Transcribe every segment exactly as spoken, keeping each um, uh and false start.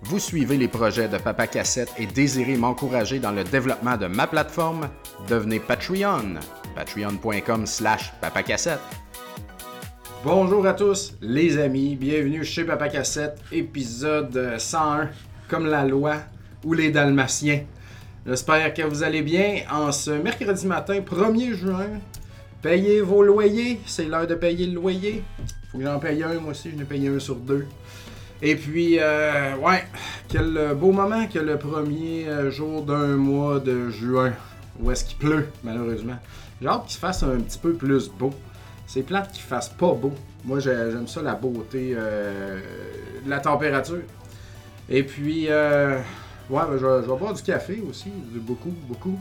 Vous suivez les projets de Papa Cassette et désirez m'encourager dans le développement de ma plateforme? Devenez Patreon. Patreon.com slash papacassette. Bonjour à tous les amis, bienvenue chez Papa Cassette, épisode cent un, comme la loi ou les Dalmatiens. J'espère que vous allez bien en ce mercredi matin, premier juin. Payez vos loyers, c'est l'heure de payer le loyer. Faut que j'en paye un, moi aussi, je n'ai payé un sur deux. Et puis, euh, ouais, quel beau moment que le premier jour d'un mois de juin, où est-ce qu'il pleut, malheureusement. J'ai hâte qu'il se fasse un petit peu plus beau. C'est plate qu'il fasse pas beau. Moi, j'aime ça, la beauté euh, de la température. Et puis, euh, ouais, ben, je, vais, je vais boire du café aussi, beaucoup, beaucoup.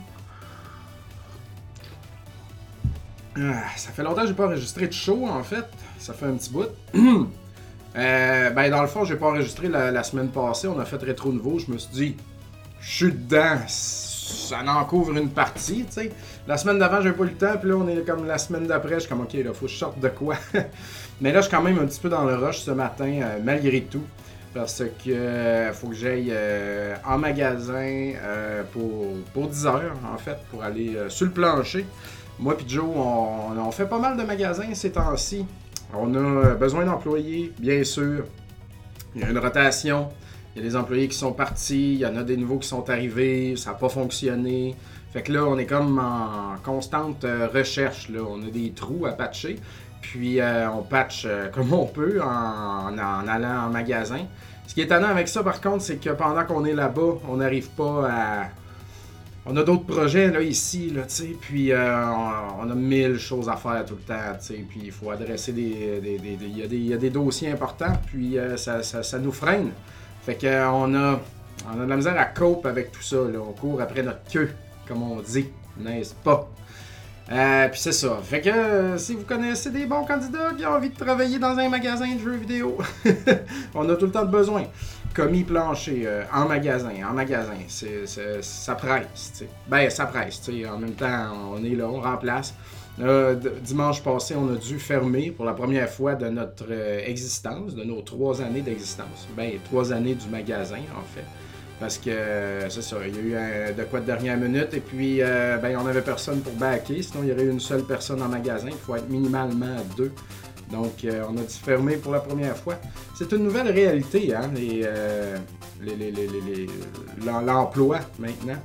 Ah, ça fait longtemps que j'ai pas enregistré de show, en fait. Ça fait un petit bout. Euh, ben dans le fond, j'ai pas enregistré la, la semaine passée, on a fait Rétro Nouveau, je me suis dit, je suis dedans, ça en couvre une partie, tu sais. La semaine d'avant, j'ai pas eu le temps, puis là, on est comme la semaine d'après, je suis comme, ok, là, faut que je sorte de quoi. Mais là, je suis quand même un petit peu dans le rush ce matin, euh, malgré tout, parce que euh, faut que j'aille euh, en magasin euh, pour, pour dix heures, en fait, pour aller euh, sur le plancher. Moi puis Joe, on, on fait pas mal de magasins ces temps-ci. On a besoin d'employés, bien sûr. Il y a une rotation. Il y a des employés qui sont partis. Il y en a des nouveaux qui sont arrivés. Ça n'a pas fonctionné. Fait que là, on est comme en constante recherche. Là. On a des trous à patcher. Puis euh, on patch euh, comme on peut en, en allant en magasin. Ce qui est étonnant avec ça, par contre, c'est que pendant qu'on est là-bas, on n'arrive pas à... On a d'autres projets là ici, là, tu sais, puis euh, on, on a mille choses à faire tout le temps, tu sais, puis il faut adresser des... des, des, des, y a des, y a des dossiers importants, puis euh, ça, ça, ça nous freine. Fait qu'on euh, a, on a de la misère à cope avec tout ça, là. On court après notre queue, comme on dit, n'est-ce pas? Euh, puis c'est ça. Fait que euh, si vous connaissez des bons candidats qui ont envie de travailler dans un magasin de jeux vidéo, on a tout le temps de besoin. Commis plancher, euh, en magasin, en magasin, c'est, c'est, ça presse, t'sais. Ben, ça presse, t'sais. En même temps, on est là, on remplace. Euh, d- dimanche passé, on a dû fermer pour la première fois de notre euh, existence, de nos trois années d'existence. Ben, trois années du magasin, en fait. Parce que, euh, c'est ça, il y a eu un, de quoi de dernière minute, et puis, euh, ben, on n'avait personne pour backer, sinon il y aurait eu une seule personne en magasin, il faut être minimalement deux. Donc, euh, on a dû fermer pour la première fois. C'est une nouvelle réalité, hein, les, euh, les, les, les, les, les, l'emploi maintenant.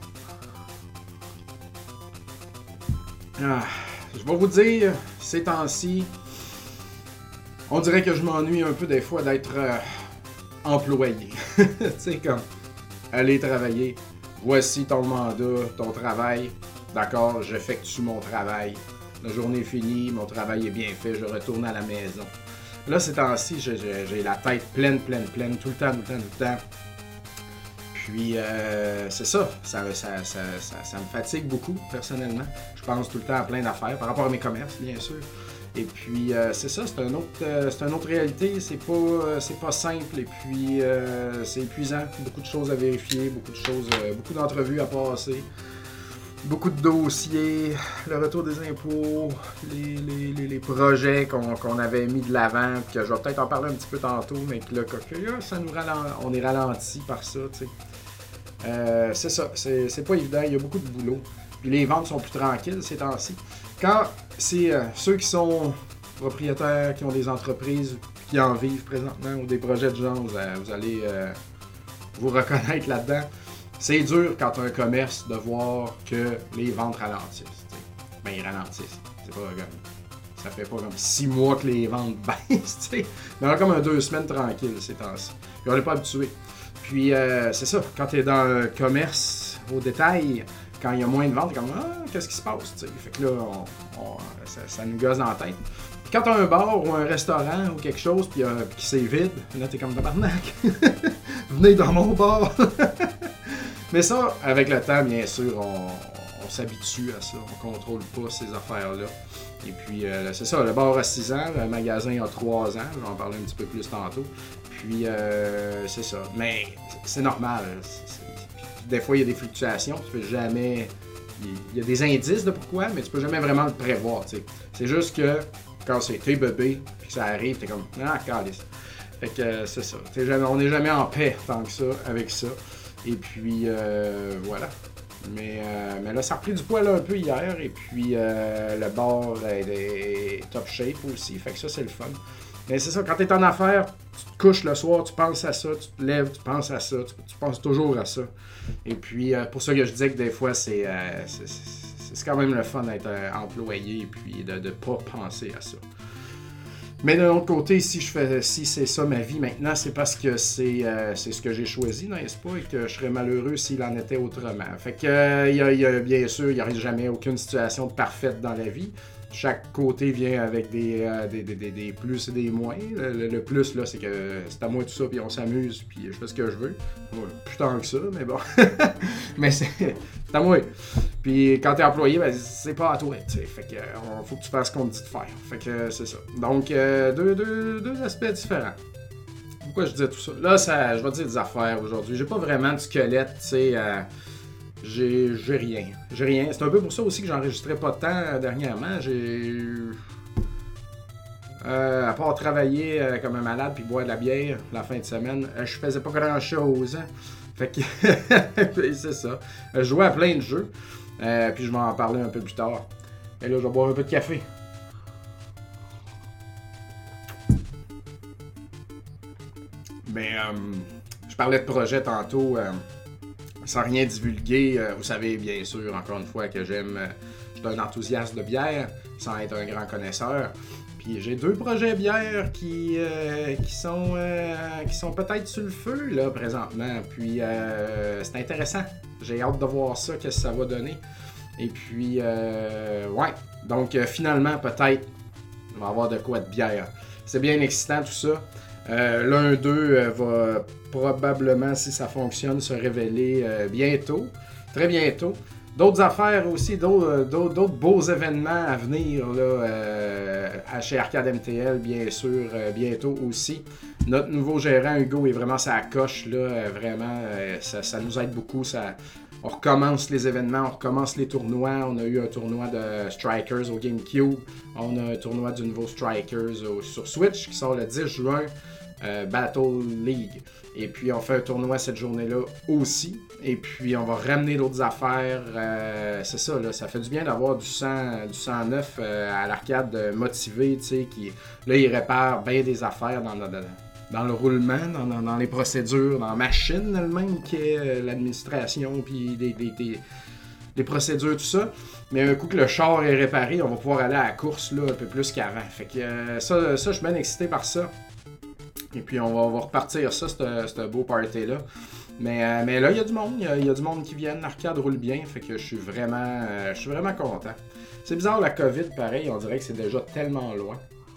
Ah, je vais vous dire, ces temps-ci, on dirait que je m'ennuie un peu des fois d'être euh, employé. Tu sais, comme, aller travailler, voici ton mandat, ton travail, d'accord, j'effectue mon travail. La journée est finie, mon travail est bien fait, je retourne à la maison. Là, ces temps-ci, j'ai, j'ai, j'ai la tête pleine, pleine, pleine, tout le temps, tout le temps, tout le temps. Puis, euh, c'est ça. Ça, ça, ça, ça, ça me fatigue beaucoup, personnellement. Je pense tout le temps à plein d'affaires, par rapport à mes commerces, bien sûr. Et puis, euh, c'est ça, c'est, un autre, euh, c'est une autre réalité, c'est pas, euh, c'est pas simple, et puis, euh, c'est épuisant. Beaucoup de choses à vérifier, beaucoup de choses, euh, beaucoup d'entrevues à passer. Beaucoup de dossiers, le retour des impôts, les, les, les, les projets qu'on, qu'on avait mis de l'avant, que je vais peut-être en parler un petit peu tantôt, mais que là, que, ça nous ralent, on est ralenti par ça, tu sais. Euh, c'est ça, c'est, c'est pas évident, il y a beaucoup de boulot. Puis les ventes sont plus tranquilles ces temps-ci. Quand c'est euh, ceux qui sont propriétaires, qui ont des entreprises, qui en vivent présentement, ou des projets de genre, vous, vous allez euh, vous reconnaître là-dedans. C'est dur quand tu as un commerce de voir que les ventes ralentissent. T'sais. Ben, ils ralentissent. C'est pas comme... Ça fait pas comme six mois que les ventes baissent. T'sais. Mais on a comme un deux semaines tranquille ces temps-ci. Puis on n'est pas habitué. Puis euh, c'est ça, quand tu es dans un commerce au détail, quand il y a moins de ventes, t'es comme ah, qu'est-ce qui se passe? T'sais. Fait que là, on, on, ça, ça nous gosse dans la tête. Puis quand tu as un bar ou un restaurant ou quelque chose, puis euh, qui c'est vide, là t'es comme tabarnak. Venez dans mon bar. Mais ça, avec le temps, bien sûr, on, on s'habitue à ça. On contrôle pas ces affaires-là. Et puis, euh, c'est ça, le bar a six ans, le magasin a trois ans. Je vais en parler un petit peu plus tantôt. Puis, euh, c'est ça. Mais c'est normal. C'est, c'est... Des fois, il y a des fluctuations. Tu peux jamais... Il y a des indices de pourquoi, mais tu peux jamais vraiment le prévoir, t'sais. C'est juste que quand c'est tes bébés, puis que ça arrive, t'es comme « Ah, calice ». Fait que euh, c'est ça. Jamais, on n'est jamais en paix tant que ça avec ça. Et puis euh, voilà. Mais, euh, mais là, ça a repris du poil un peu hier. Et puis euh, le bar est, est top shape aussi. Fait que ça, c'est le fun. Mais c'est ça, quand t'es en affaires, tu te couches le soir, tu penses à ça, tu te lèves, tu penses à ça, tu, tu penses toujours à ça. Et puis, euh, pour ça que je disais que des fois, c'est, euh, c'est, c'est, c'est quand même le fun d'être euh, employé et puis de ne pas penser à ça. Mais de l'autre côté, si je fais, si c'est ça ma vie maintenant, c'est parce que c'est, euh, c'est ce que j'ai choisi, n'est-ce pas, et que je serais malheureux s'il en était autrement. Fait que, euh, y a, y a, bien sûr, il n'y aura jamais aucune situation parfaite dans la vie. Chaque côté vient avec des, euh, des, des, des, des plus et des moins. Le, le, le plus, là, c'est que c'est à moi tout ça, puis on s'amuse, puis je fais ce que je veux. Ouais, plus tant que ça, mais bon. Mais c'est, c'est à moi. Puis quand t'es employé, ben, c'est pas à toi, tu sais. Fait que euh, faut que tu fasses ce qu'on te dit de faire. Fait que euh, c'est ça. Donc, euh, deux, deux, deux aspects différents. Pourquoi je disais tout ça? Là, ça, je vais te dire des affaires aujourd'hui. J'ai pas vraiment de squelette, tu sais. Euh, J'ai, j'ai rien. J'ai rien. C'est un peu pour ça aussi que j'enregistrais pas de temps euh, dernièrement. J'ai. Euh, à part travailler euh, comme un malade puis boire de la bière la fin de semaine, euh, je faisais pas grand chose. Hein? Fait que. C'est ça. Je jouais à plein de jeux. Euh, puis je vais en parler un peu plus tard. Et là, je vais boire un peu de café. Ben, euh, je parlais de projet tantôt. Euh, Sans rien divulguer, euh, vous savez bien sûr, encore une fois, que j'aime, euh, je suis un enthousiaste de bière, sans être un grand connaisseur. Puis j'ai deux projets bière qui, euh, qui sont, euh, qui sont peut-être sur le feu, là, présentement. Puis euh, c'est intéressant. J'ai hâte de voir ça, qu'est-ce que ça va donner. Et puis, euh, ouais. Donc, euh, finalement, peut-être, on va avoir de quoi de bière. C'est bien excitant, tout ça. Euh, l'un d'eux euh, va probablement, si ça fonctionne, se révéler euh, bientôt, très bientôt. D'autres affaires aussi, d'autres, d'autres, d'autres beaux événements à venir là, euh, chez Arcade M T L, bien sûr, euh, bientôt aussi. Notre nouveau gérant, Hugo, est vraiment sa coche, là, euh, vraiment, euh, ça, ça nous aide beaucoup. Ça, on recommence les événements, on recommence les tournois. On a eu un tournoi de Strikers au GameCube. On a un tournoi du nouveau Strikers au, sur Switch qui sort le dix juin. Euh, Battle League. Et puis on fait un tournoi cette journée-là aussi. Et puis on va ramener d'autres affaires. Euh, c'est ça, là, ça fait du bien d'avoir du sang, du sang neuf euh, à l'arcade euh, motivé, tu sais, qui là il répare bien des affaires dans, dans, dans le roulement, dans, dans, dans les procédures, dans la machine elle-même qui est euh, l'administration, puis des, des, des, des procédures, tout ça. Mais un coup que le char est réparé, on va pouvoir aller à la course là, un peu plus qu'avant. Fait que euh, ça, ça, je suis bien excité par ça. Et puis on va, on va repartir ça, ce beau party-là. Mais, euh, mais là, il y a du monde. Il y, y a du monde qui vient. L'arcade roule bien. Fait que je suis vraiment, euh, je suis vraiment content. C'est bizarre, la COVID, pareil. On dirait que c'est déjà tellement loin.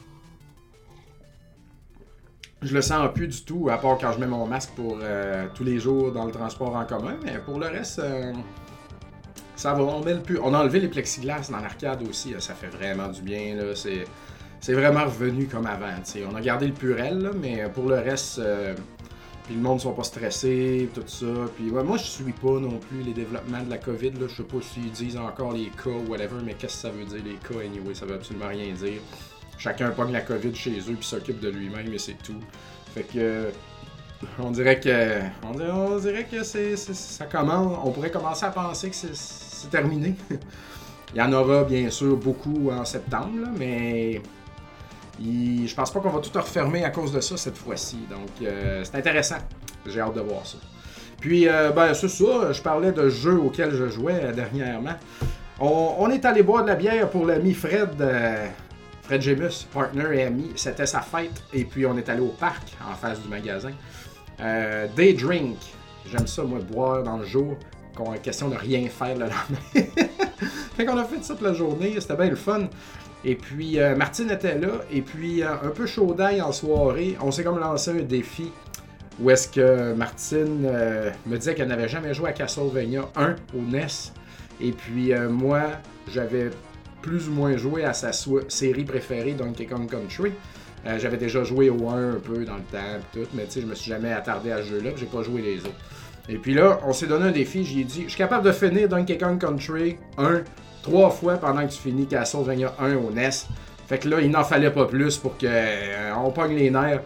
Je le sens plus du tout, à part quand je mets mon masque pour euh, tous les jours dans le transport en commun. Mais pour le reste, euh, ça va. On, met le pu... on a enlevé les plexiglas dans l'arcade aussi. Là, ça fait vraiment du bien. Là. C'est... C'est vraiment revenu comme avant, t'sais. On a gardé le purel, là, mais pour le reste, euh, puis le monde ne sont pas stressés, tout ça. Puis ouais, moi, je suis pas non plus les développements de la COVID, là. Je sais pas s'ils disent encore les cas ou whatever, mais qu'est-ce que ça veut dire, les cas, anyway, ça veut absolument rien dire. Chacun pogne la COVID chez eux puis s'occupe de lui-même et c'est tout. Fait que, on dirait que, on dirait, on dirait que c'est, c'est, ça commence, on pourrait commencer à penser que c'est, c'est terminé. Il y en aura bien sûr beaucoup en septembre, là, mais... Il, je pense pas qu'on va tout refermer à cause de ça cette fois-ci. Donc, euh, c'est intéressant. J'ai hâte de voir ça. Puis, euh, ben, c'est ça. Je parlais de jeux auxquels je jouais euh, dernièrement. On, on est allé boire de la bière pour l'ami Fred. Euh, Fred Gémus, partner et ami. C'était sa fête. Et puis, on est allé au parc, en face du magasin. Euh, Day Drink. J'aime ça, moi, boire dans le jour. Qu'on a question de rien faire le lendemain. Fait qu'on a fait ça toute la journée. C'était bien le fun. Et puis, euh, Martine était là, et puis, euh, un peu chaud d'ail en soirée, on s'est comme lancé un défi où est-ce que Martine euh, me disait qu'elle n'avait jamais joué à Castlevania un au N E S. Et puis, euh, moi, j'avais plus ou moins joué à sa so- série préférée, Donkey Kong Country. Euh, j'avais déjà joué au un un peu dans le temps, pis tout, mais tu sais, je me suis jamais attardé à ce jeu-là, pis j'ai pas joué les autres. Et puis là, on s'est donné un défi, j'ai dit, je suis capable de finir Donkey Kong Country un trois fois pendant que tu finis Castlevania un au N E S. Fait que là, il n'en fallait pas plus pour qu'on euh, pogne les nerfs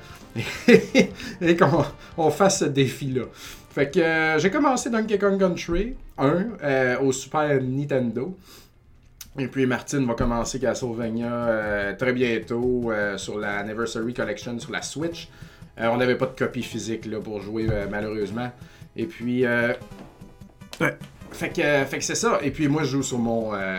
et qu'on on fasse ce défi-là. Fait que euh, j'ai commencé Donkey Kong Country un euh, au Super Nintendo. Et puis Martine va commencer Castlevania euh, très bientôt euh, sur la Anniversary Collection sur la Switch. Euh, on n'avait pas de copie physique là, pour jouer euh, malheureusement. Et puis... Euh... Ouais. Fait que, euh, fait que c'est ça. Et puis moi je joue sur mon, euh,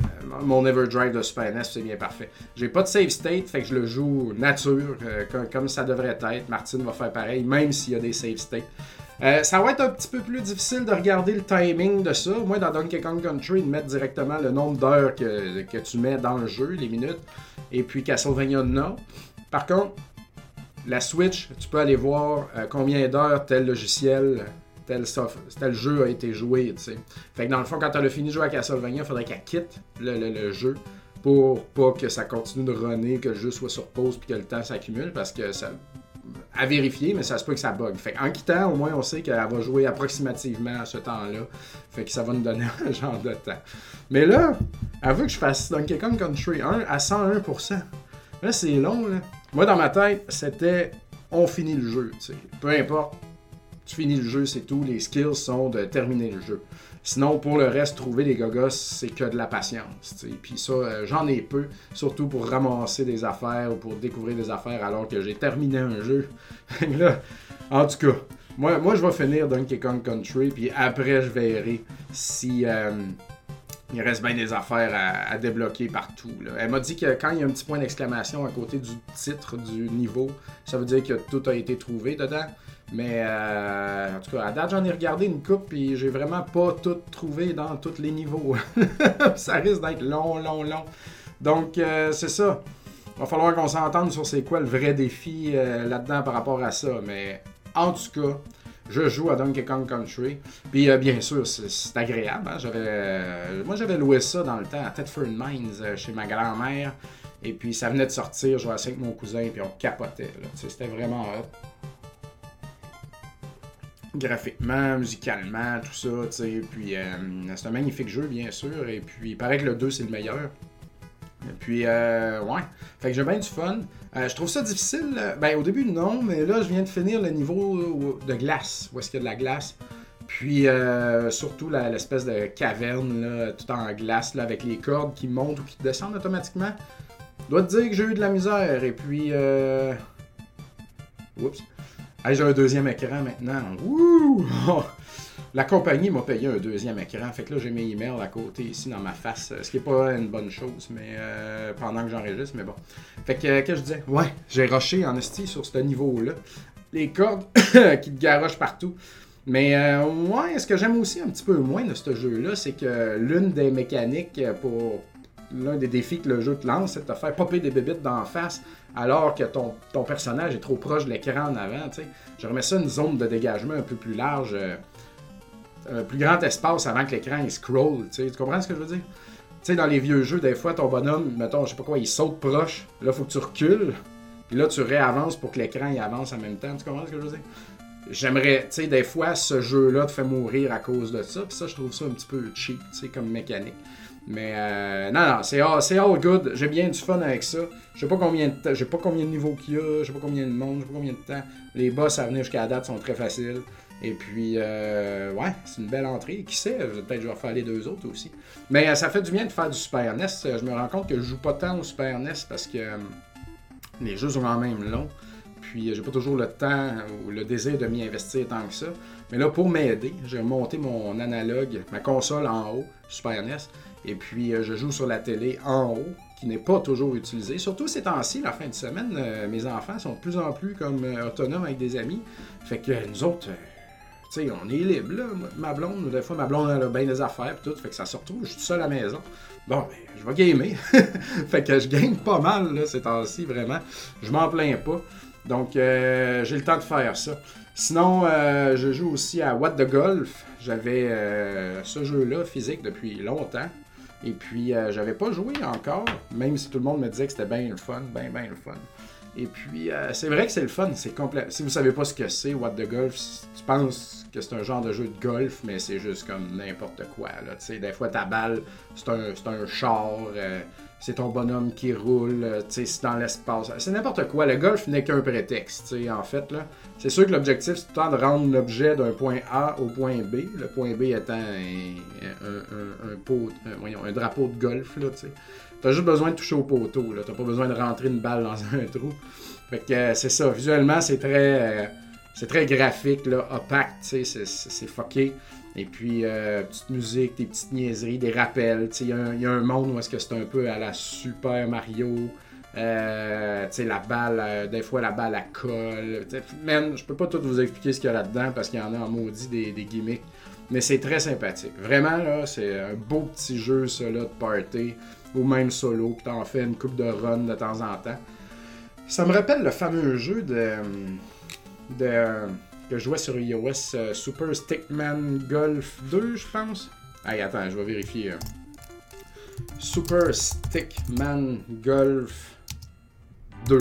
mon Everdrive de Super N E S, c'est bien parfait. J'ai pas de save state, fait que je le joue nature, euh, comme, comme ça devrait être. Martine va faire pareil, même s'il y a des save states. Euh, ça va être un petit peu plus difficile de regarder le timing de ça. Moi, dans Donkey Kong Country, ils mettent directement le nombre d'heures que, que tu mets dans le jeu, les minutes. Et puis Castlevania, non. Par contre, la Switch, tu peux aller voir euh, combien d'heures tel logiciel, tel, soft, tel jeu a été joué. T'sais. Fait que dans le fond, quand tu as fini de jouer à Castlevania, il faudrait qu'elle quitte le, le, le jeu pour pas que ça continue de runner, que le jeu soit sur pause puis que le temps s'accumule parce que ça... à vérifier, mais ça se peut que ça bug. Fait qu'en quittant, au moins, on sait qu'elle va jouer approximativement à ce temps-là. Fait que ça va nous donner un genre de temps. Mais là, elle veut que je fasse Donkey Kong Country un à cent un pour cent. Là, c'est long, là. Moi, dans ma tête, c'était on finit le jeu, tu sais. Peu importe, tu finis le jeu, c'est tout. Les skills sont de terminer le jeu. Sinon, pour le reste, trouver les gogos, c'est que de la patience. T'sais. Puis ça, euh, j'en ai peu, surtout pour ramasser des affaires ou pour découvrir des affaires alors que j'ai terminé un jeu. Là, en tout cas, moi, moi je vais finir Donkey Kong Country, puis après, je verrai si euh, il reste bien des affaires à, à débloquer partout. Là. Elle m'a dit que quand il y a un petit point d'exclamation à côté du titre du niveau, ça veut dire que tout a été trouvé dedans. Mais euh, en tout cas, à date, j'en ai regardé une coupe et j'ai vraiment pas tout trouvé dans tous les niveaux. Ça risque d'être long, long, long. Donc, euh, c'est ça. Il va falloir qu'on s'entende sur c'est quoi le vrai défi euh, là-dedans par rapport à ça. Mais en tout cas, je joue à Donkey Kong Country. Puis euh, bien sûr, c'est, c'est agréable. Hein? J'avais, euh, moi, j'avais loué ça dans le temps à Thetford Mines euh, chez ma grand-mère. Et puis, ça venait de sortir. Je jouais avec mon cousin puis on capotait. Là. C'était vraiment hot. Graphiquement, musicalement, tout ça, tu sais, puis euh, c'est un magnifique jeu, bien sûr, et puis il paraît que le deux, c'est le meilleur. Et puis, euh, ouais, fait que j'ai bien du fun. Euh, je trouve ça difficile, ben au début, non, mais là, je viens de finir le niveau de glace, où est-ce qu'il y a de la glace. Puis, euh, surtout la, l'espèce de caverne, là, tout en glace, là, avec les cordes qui montent ou qui descendent automatiquement. Je dois te dire que j'ai eu de la misère, et puis, euh... oups. Hey, j'ai un deuxième écran maintenant. Wouh! La compagnie m'a payé un deuxième écran. Fait que là, j'ai mes emails à côté ici dans ma face. Ce qui n'est pas une bonne chose, mais euh, pendant que j'enregistre, mais bon. Fait que, euh, qu'est-ce que je disais? Ouais, j'ai rushé en esti sur ce niveau-là. Les cordes qui te garochent partout. Mais euh, ouais, ce que j'aime aussi un petit peu moins de ce jeu-là, c'est que l'une des mécaniques pour l'un des défis que le jeu te lance, c'est de te faire popper des bébites d'en face alors que ton, ton personnage est trop proche de l'écran en avant. T'sais. Je remets ça une zone de dégagement un peu plus large, euh, un plus grand espace avant que l'écran il scroll. T'sais. Tu comprends ce que je veux dire? T'sais, dans les vieux jeux, des fois, ton bonhomme, mettons, je sais pas quoi, il saute proche. Là, il faut que tu recules. Puis là, tu réavances pour que l'écran il avance en même temps. Tu comprends ce que je veux dire? J'aimerais, tu sais, des fois, ce jeu-là te fait mourir à cause de ça. Puis ça, je trouve ça un petit peu cheap, tu sais, comme mécanique. Mais euh, non, non, c'est all, c'est all good. J'ai bien du fun avec ça. Je sais pas combien de temps, j'ai pas combien de niveaux qu'il y a, je sais pas combien de monde, je sais pas combien de temps. Les boss à venir jusqu'à la date sont très faciles. Et puis, euh, ouais, c'est une belle entrée. Qui sait, peut-être que je vais refaire les deux autres aussi. Mais euh, ça fait du bien de faire du Super N E S. Je me rends compte que je joue pas tant au Super N E S parce que euh, les jeux sont quand même longs. Puis, j'ai pas toujours le temps ou le désir de m'y investir tant que ça. Mais là, pour m'aider, j'ai monté mon analogue, ma console en haut, Super N E S. Et puis, euh, je joue sur la télé en haut, qui n'est pas toujours utilisée. Surtout ces temps-ci, la fin de semaine, euh, mes enfants sont de plus en plus comme euh, autonomes avec des amis. Fait que euh, nous autres, euh, tu sais, on est libres, là. Ma blonde, des fois, ma blonde, elle a bien des affaires, pis tout. Fait que ça se retrouve, je suis tout seul à la maison. Bon, ben, je vais gamer. Fait que je game pas mal, là, ces temps-ci, vraiment. Je m'en plains pas. Donc, euh, j'ai le temps de faire ça. Sinon, euh, je joue aussi à What the Golf. J'avais euh, ce jeu-là physique depuis longtemps. Et puis, euh, j'avais pas joué encore, même si tout le monde me disait que c'était bien le fun, bien, bien le fun. Et puis, euh, c'est vrai que c'est le fun, c'est complet. Si vous savez pas ce que c'est, What the Golf, tu penses que c'est un genre de jeu de golf, mais c'est juste comme n'importe quoi. Là. Des fois, ta balle, c'est un, c'est un char, euh, c'est ton bonhomme qui roule, euh, tu sais, c'est dans l'espace. C'est n'importe quoi. Le golf n'est qu'un prétexte, tu sais, en fait, là. C'est sûr que l'objectif, c'est tout le temps de rendre l'objet d'un point A au point B. Le point B étant un, un, un, un, pot, un, voyons, un drapeau de golf, là, tu sais. T'as juste besoin de toucher au poteau, là. T'as pas besoin de rentrer une balle dans un trou. Fait que euh, c'est ça. Visuellement, c'est très... Euh, c'est très graphique, là, opaque, tu sais, c'est, c'est, c'est fucké. Et puis, euh, petite musique, des petites niaiseries, des rappels. Il y, y a un monde où est-ce que c'est un peu à la Super Mario. Euh, la balle, euh, des fois la balle à colle. T'sais, man, je peux pas tout vous expliquer ce qu'il y a là-dedans parce qu'il y en a en maudit des, des gimmicks. Mais c'est très sympathique. Vraiment, là, c'est un beau petit jeu, ça, là, de party. Ou même solo, puis t'en fais une coupe de run de temps en temps. Ça me rappelle le fameux jeu de... de que je jouais sur iOS, euh, Super Stickman Golf deux, je pense. Hey, attends, je vais vérifier. Euh. Super Stickman Golf deux.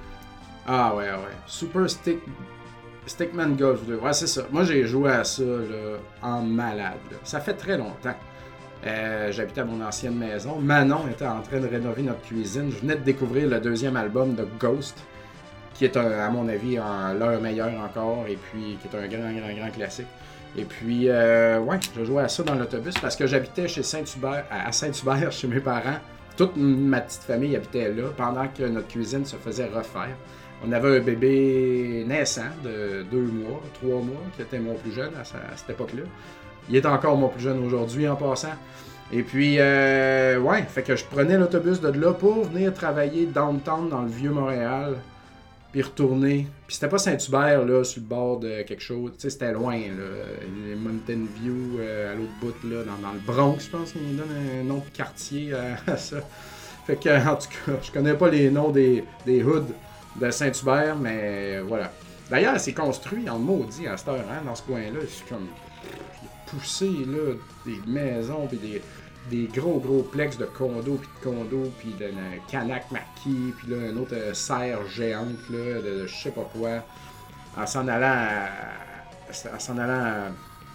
Ah ouais, ouais. Super Stick... Stickman Golf deux. Ouais, c'est ça. Moi, j'ai joué à ça là, en malade. Là. Ça fait très longtemps. Euh, j'habitais à mon ancienne maison. Manon était en train de rénover notre cuisine. Je venais de découvrir le deuxième album de Ghost, qui est, un, à mon avis, un, leur meilleur encore, et puis qui est un grand, grand, grand classique. Et puis, euh, ouais, je jouais à ça dans l'autobus parce que j'habitais chez Saint-Hubert, à Saint-Hubert, chez mes parents. Toute ma petite famille habitait là, pendant que notre cuisine se faisait refaire. On avait un bébé naissant de deux mois, trois mois, qui était mon plus jeune à, à cette époque-là. Il est encore mon plus jeune aujourd'hui, en passant. Et puis, euh, ouais, fait que je prenais l'autobus de là pour venir travailler downtown dans le vieux Montréal. Puis retourner. Puis c'était pas Saint-Hubert, là, sur le bord de quelque chose. Tu sais, c'était loin, là. Les Mountain View, euh, à l'autre bout, là, dans, dans le Bronx, je pense qu'il donne un nom de quartier à, à ça. Fait que, en tout cas, je connais pas les noms des, des hoods de Saint-Hubert, mais voilà. D'ailleurs, c'est construit en maudit à cette heure, hein, dans ce coin-là. C'est comme poussé, là, des maisons, puis des... des gros gros plex de condos puis de condos puis de canac maquis puis là une autre euh, serre géante là de, de je sais pas quoi en s'en allant à, en s'en allant à,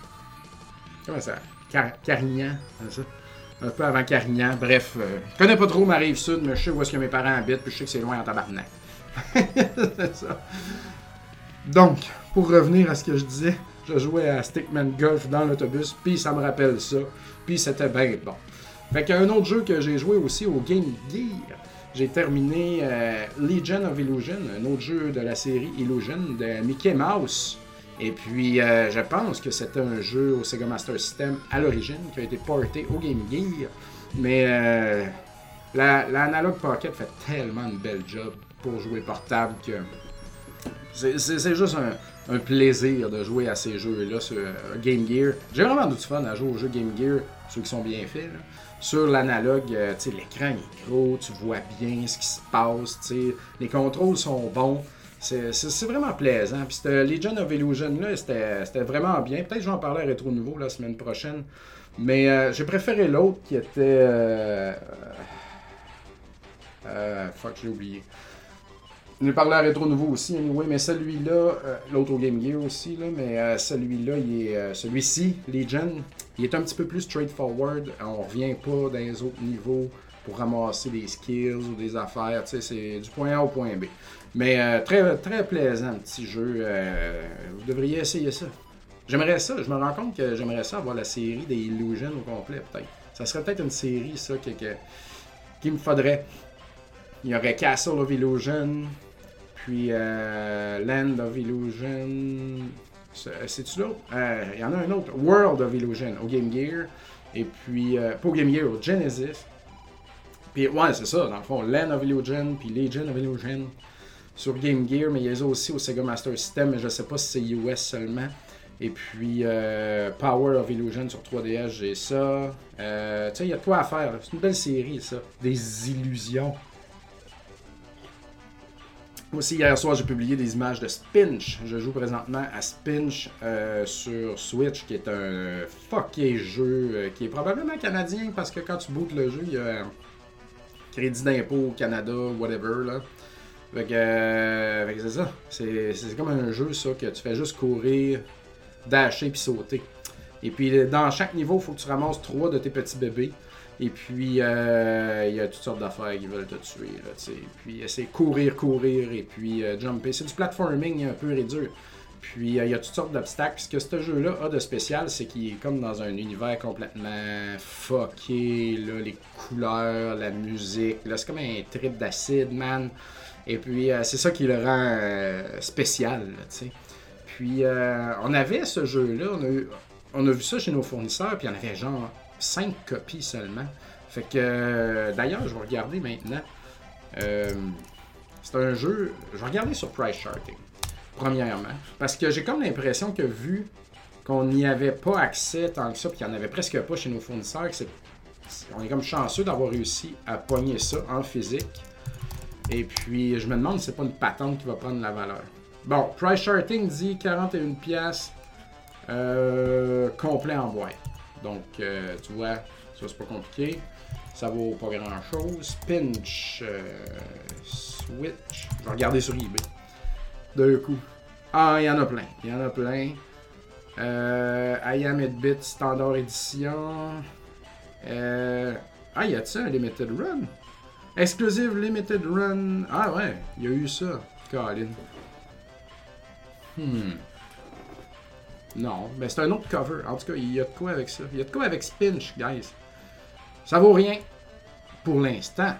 comment ça Car, Carignan ça? Un peu avant Carignan, bref euh, je connais pas trop ma rive sud mais je sais où est-ce que mes parents habitent puis je sais que c'est loin en tabarnak. C'est ça. Donc pour revenir à ce que je disais, je jouais à Stickman Golf dans l'autobus puis ça me rappelle ça. Puis c'était bien bon. Fait qu'il y a un autre jeu que j'ai joué aussi au Game Gear. J'ai terminé euh, Legion of Illusion, un autre jeu de la série Illusion de Mickey Mouse. Et puis euh, je pense que c'était un jeu au Sega Master System à l'origine qui a été porté au Game Gear. Mais euh, la, la Analog Pocket fait tellement une belle job pour jouer portable que c'est, c'est, c'est juste un... un plaisir de jouer à ces jeux-là sur Game Gear. J'ai vraiment du fun à jouer aux jeux Game Gear, ceux qui sont bien faits. Là. Sur l'analogue, euh, l'écran est gros, tu vois bien ce qui se passe, t'sais. Les contrôles sont bons. C'est, c'est, c'est vraiment plaisant. Puis ce Legion of Illusion-là, c'était, c'était vraiment bien. Peut-être que je vais en parler à Rétro Nouveau la semaine prochaine. Mais euh, j'ai préféré l'autre qui était... Euh, euh, fuck, j'ai oublié. J'ai parlé à Rétro Nouveau aussi, anyway, mais celui-là, euh, l'autre au Game Gear aussi, là, mais euh, celui-là, il est, euh, celui-ci, Legion, il est un petit peu plus straightforward. On revient pas dans les autres niveaux pour ramasser des skills ou des affaires, tu sais, c'est du point A au point B. Mais euh, très, très plaisant, petit jeu. Euh, vous devriez essayer ça. J'aimerais ça, je me rends compte que j'aimerais ça avoir la série des Illusion au complet, peut-être. Ça serait peut-être une série, ça, que, que, qu'il me faudrait. Il y aurait Castle of Illusion. Puis euh, Land of Illusion. C'est-tu l'autre? Euh, il y en a un autre. World of Illusion au Game Gear. Et puis, euh, pas au Game Gear, au Genesis. Puis, ouais, c'est ça, dans le fond. Land of Illusion, puis Legion of Illusion sur Game Gear. Mais il y a aussi au Sega Master System, mais je sais pas si c'est U S seulement. Et puis, euh, Power of Illusion sur trois D S, j'ai ça. Euh, tu sais, il y a de quoi à faire. C'est une belle série, ça. Des illusions. Aussi, hier soir, j'ai publié des images de Spinch. Je joue présentement à Spinch euh, sur Switch, qui est un fucké jeu euh, qui est probablement canadien, parce que quand tu bootes le jeu, il y a un crédit d'impôt au Canada, whatever, là. Fait que, euh, fait que c'est ça. C'est, c'est comme un jeu, ça, que tu fais juste courir, dasher puis sauter. Et puis, dans chaque niveau, il faut que tu ramasses trois de tes petits bébés. Et puis, euh, il y a toutes sortes d'affaires qui veulent te tuer, là, tu sais. Puis, c'est courir, courir, et puis euh, jumper. C'est du platforming un peu réduit. Puis, euh, il y a toutes sortes d'obstacles. Ce que ce jeu-là a de spécial, c'est qu'il est comme dans un univers complètement fucké, là, les couleurs, la musique. Là, c'est comme un trip d'acide, man. Et puis, euh, c'est ça qui le rend euh, spécial, tu sais. Puis, euh, on avait ce jeu-là, on a, eu, on a vu ça chez nos fournisseurs, puis il y en avait genre cinq copies seulement. Fait que, euh, d'ailleurs, je vais regarder maintenant. Euh, c'est un jeu, je vais regarder sur Price Charting, premièrement. Parce que j'ai comme l'impression que vu qu'on n'y avait pas accès tant que ça, puis qu'il n'y en avait presque pas chez nos fournisseurs, que c'est, on est comme chanceux d'avoir réussi à pogner ça en physique. Et puis, je me demande si c'est pas une patente qui va prendre la valeur. Bon, Price Charting dit quarante et une piastres euh, complet en boîte. Donc, euh, tu vois, ça c'est pas compliqué. Ça vaut pas grand chose. Pinch, euh, Switch. Je vais regarder sur eBay. D'un coup. Ah, il y en a plein. Il y en a plein. Euh, I Am eight bit Standard Edition. Euh, ah, y a-t-il un Limited Run? Exclusive Limited Run. Ah ouais, il y a eu ça. Colin. Hmm. Non, mais c'est un autre cover. En tout cas, il y a de quoi avec ça. Il y a de quoi avec Spinch, guys. Ça vaut rien. Pour l'instant.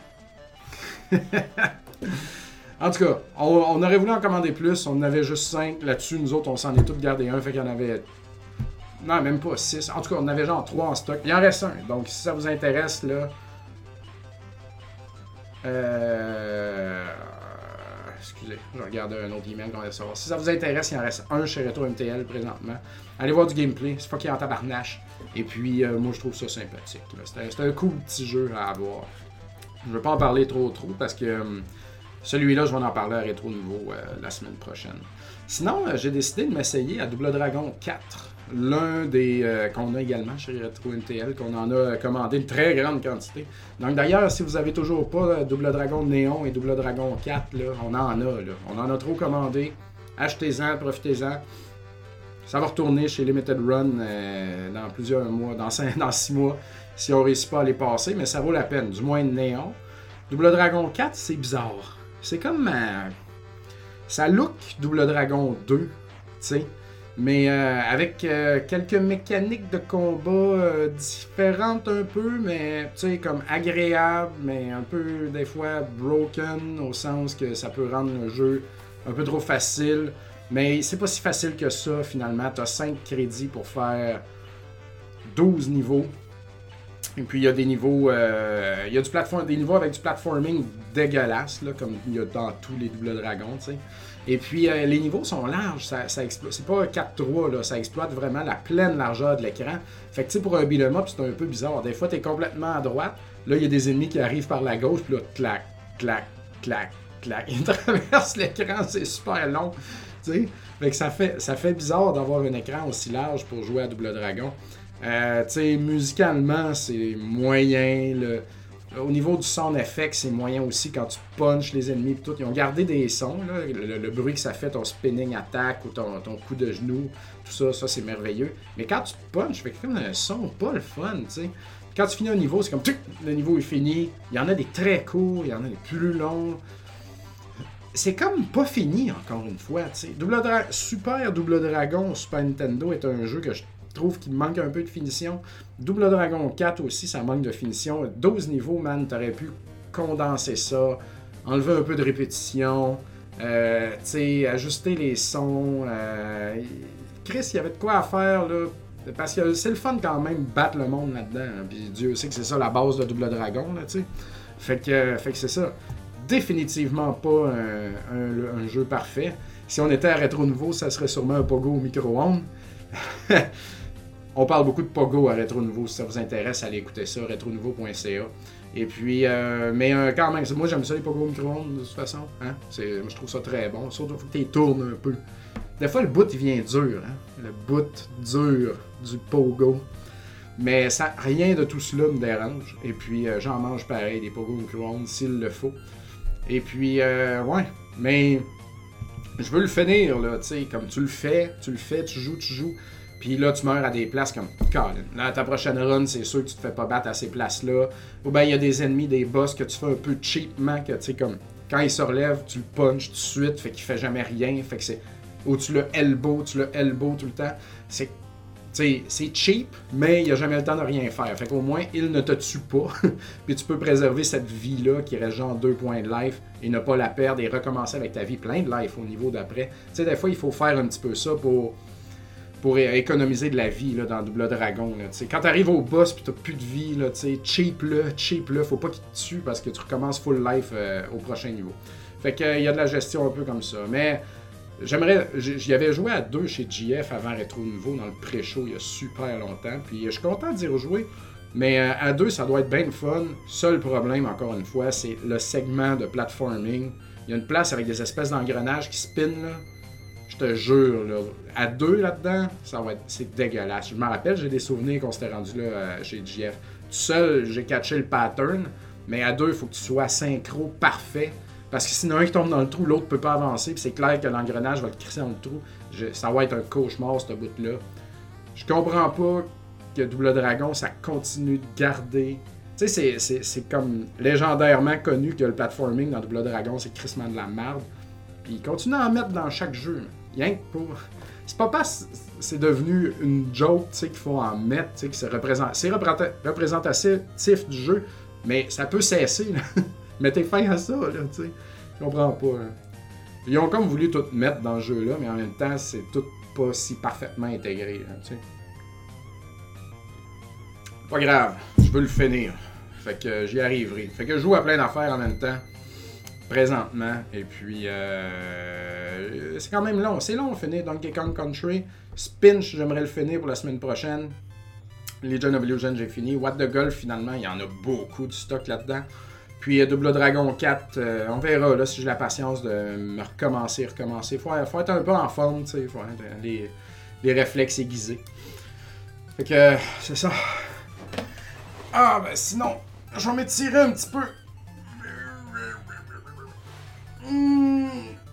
En tout cas, on, on aurait voulu en commander plus. On en avait juste cinq. Là-dessus, nous autres, on s'en est tous gardé un. Fait qu'il y en avait... Non, même pas six. En tout cas, on en avait genre trois en stock. Il en reste un. Donc, si ça vous intéresse, là... Euh... Excusez, je regarde un autre email qu'on va savoir. Si ça vous intéresse, il en reste un chez Retro M T L présentement. Allez voir du gameplay, c'est fucking en tabarnache. Et puis, euh, moi, je trouve ça sympathique. C'est un, c'est un cool petit jeu à avoir. Je ne veux pas en parler trop trop parce que euh, celui-là, je vais en parler à Rétro Nouveau euh, la semaine prochaine. Sinon, euh, j'ai décidé de m'essayer à Double Dragon quatre. L'un des euh, qu'on a également chez Retro M T L, qu'on en a commandé une très grande quantité. Donc d'ailleurs, si vous avez toujours pas euh, Double Dragon Néon et Double Dragon quatre, là, on en a. Là. On en a trop commandé. Achetez-en, profitez-en. Ça va retourner chez Limited Run euh, dans plusieurs mois, dans, cinq, dans six mois, si on réussit pas à les passer, mais ça vaut la peine, du moins de Néon. Double Dragon quatre, c'est bizarre. C'est comme... Euh, ça look Double Dragon deux, tu sais. Mais euh, avec euh, quelques mécaniques de combat euh, différentes un peu, mais tu sais, comme agréables, mais un peu des fois broken, au sens que ça peut rendre le jeu un peu trop facile. Mais c'est pas si facile que ça finalement. Tu as cinq crédits pour faire douze niveaux. Et puis il y a des niveaux, euh, il y a du platform, des niveaux avec du platforming dégueulasse, là, comme il y a dans tous les Double Dragons, tu sais. Et puis euh, les niveaux sont larges, ça, ça explo- c'est pas quatre trois, là, ça exploite vraiment la pleine largeur de l'écran. Fait que tu sais, pour un beat'em up, c'est un peu bizarre. Des fois, t'es complètement à droite, là, il y a des ennemis qui arrivent par la gauche, puis là, clac, clac, clac, clac. Ils traversent l'écran, c'est super long, tu sais. Fait que ça fait, ça fait bizarre d'avoir un écran aussi large pour jouer à Double Dragon. Euh, tu sais, musicalement, c'est moyen. Le... Au niveau du sound effect, c'est moyen aussi quand tu punches les ennemis. Tout. Ils ont gardé des sons, là, le, le bruit que ça fait, ton spinning attack ou ton, ton coup de genou, tout ça, ça c'est merveilleux. Mais quand tu punches, fait comme un son pas le fun, tu sais. Quand tu finis un niveau, c'est comme tuc, le niveau est fini. Il y en a des très courts, il y en a des plus longs. C'est comme pas fini encore une fois, tu sais. Double Dra- Super Double Dragon Super Nintendo est un jeu que je trouve qu'il manque un peu de finition. Double Dragon quatre aussi, ça manque de finition. douze niveaux, man, t'aurais pu condenser ça, enlever un peu de répétition, euh, tu sais, ajuster les sons. Euh... Chris, il y avait de quoi à faire, là. Parce que c'est le fun quand même battre le monde là-dedans. Hein. Puis Dieu sait que c'est ça la base de Double Dragon, là, tu sais. Fait que, fait que c'est ça. Définitivement pas un, un, un jeu parfait. Si on était à Rétro Nouveau, ça serait sûrement un Pogo au micro-ondes. On parle beaucoup de Pogo à Rétro Nouveau. Si ça vous intéresse, allez écouter ça, rétro nouveau point c a. Et puis, euh, mais euh, quand même, moi j'aime ça les Pogo au micro-ondes de toute façon. Hein? C'est, je trouve ça très bon. Surtout qu'il faut que tu les tournes un peu. Des fois, le bout il vient dur. Hein? Le bout dur du Pogo. Mais ça, rien de tout cela me dérange. Et puis, euh, j'en mange pareil, des Pogo au micro-ondes s'il le faut. Et puis, euh, ouais, mais je veux le finir, là, tu sais, comme tu le fais, tu le fais, tu joues, tu joues. Puis là, tu meurs à des places comme Colin. Là, ta prochaine run, c'est sûr que tu te fais pas battre à ces places-là. Ou bien il y a des ennemis, des boss que tu fais un peu cheapement, que tu sais, comme quand il se relève, tu le punches tout de suite, fait qu'il fait jamais rien. Fait que c'est. Ou tu le elbow, tu le elbow tout le temps. C'est. T'sais, c'est cheap, mais il n'y a jamais le temps de rien faire. Fait qu'au moins, il ne te tue pas. Puis tu peux préserver cette vie-là qui reste genre deux points de life et ne pas la perdre et recommencer avec ta vie plein de life au niveau d'après. Tu sais, des fois, il faut faire un petit peu ça pour, pour économiser de la vie là, dans Double Dragon. Là, quand tu arrives au boss et tu n'as plus de vie, là, cheap-le, cheap-le. Faut pas qu'il te tue parce que tu recommences full life euh, au prochain niveau. Fait qu'il euh, y a de la gestion un peu comme ça. Mais. J'aimerais, j'y avais joué à deux chez G F avant Rétro Nouveau dans le pré-show il y a super longtemps, puis je suis content d'y rejouer, mais à deux ça doit être bien le fun. Seul problème, encore une fois, c'est le segment de platforming. Il y a une place avec des espèces d'engrenages qui spinent, là. Je te jure, là, à deux là-dedans, ça va être, c'est dégueulasse. Je me rappelle, j'ai des souvenirs qu'on s'était rendu là euh, chez G F. Tout seul, j'ai catché le pattern, mais à deux, il faut que tu sois synchro parfait. Parce que sinon, un qui tombe dans le trou, l'autre peut pas avancer. Puis c'est clair que l'engrenage va te crisser dans le trou. Je, ça va être un cauchemar, ce bout-là. Je comprends pas que Double Dragon, ça continue de garder. Tu sais, c'est, c'est, c'est comme légendairement connu que le platforming dans Double Dragon, c'est crissement de la merde. Puis ils continuent à en mettre dans chaque jeu. Rien que pour. C'est pas parce que c'est devenu une joke, tu sais, qu'il faut en mettre, tu sais, que c'est, représent... c'est représentatif du jeu. Mais ça peut cesser, là. Mettez fin à ça, là, tu sais. Je comprends pas. Hein. Ils ont comme voulu tout mettre dans le jeu-là, mais en même temps, c'est tout pas si parfaitement intégré, là, tu sais. Pas grave, je veux le finir. Fait que j'y arriverai. Fait que je joue à plein d'affaires en même temps, présentement. Et puis, euh... c'est quand même long. C'est long de finir Donkey Kong Country. Spinch, j'aimerais le finir pour la semaine prochaine. Legion of Illusion, j'ai fini. What the Golf, finalement, il y en a beaucoup de stock là-dedans. Puis Double Dragon quatre, euh, on verra là, si j'ai la patience de me recommencer, recommencer. Faut, faut être un peu en forme, tu sais, faut être, les, les réflexes aiguisés. Fait que, euh, c'est ça. Ah, ben sinon, je vais m'étirer un petit peu. Mmh.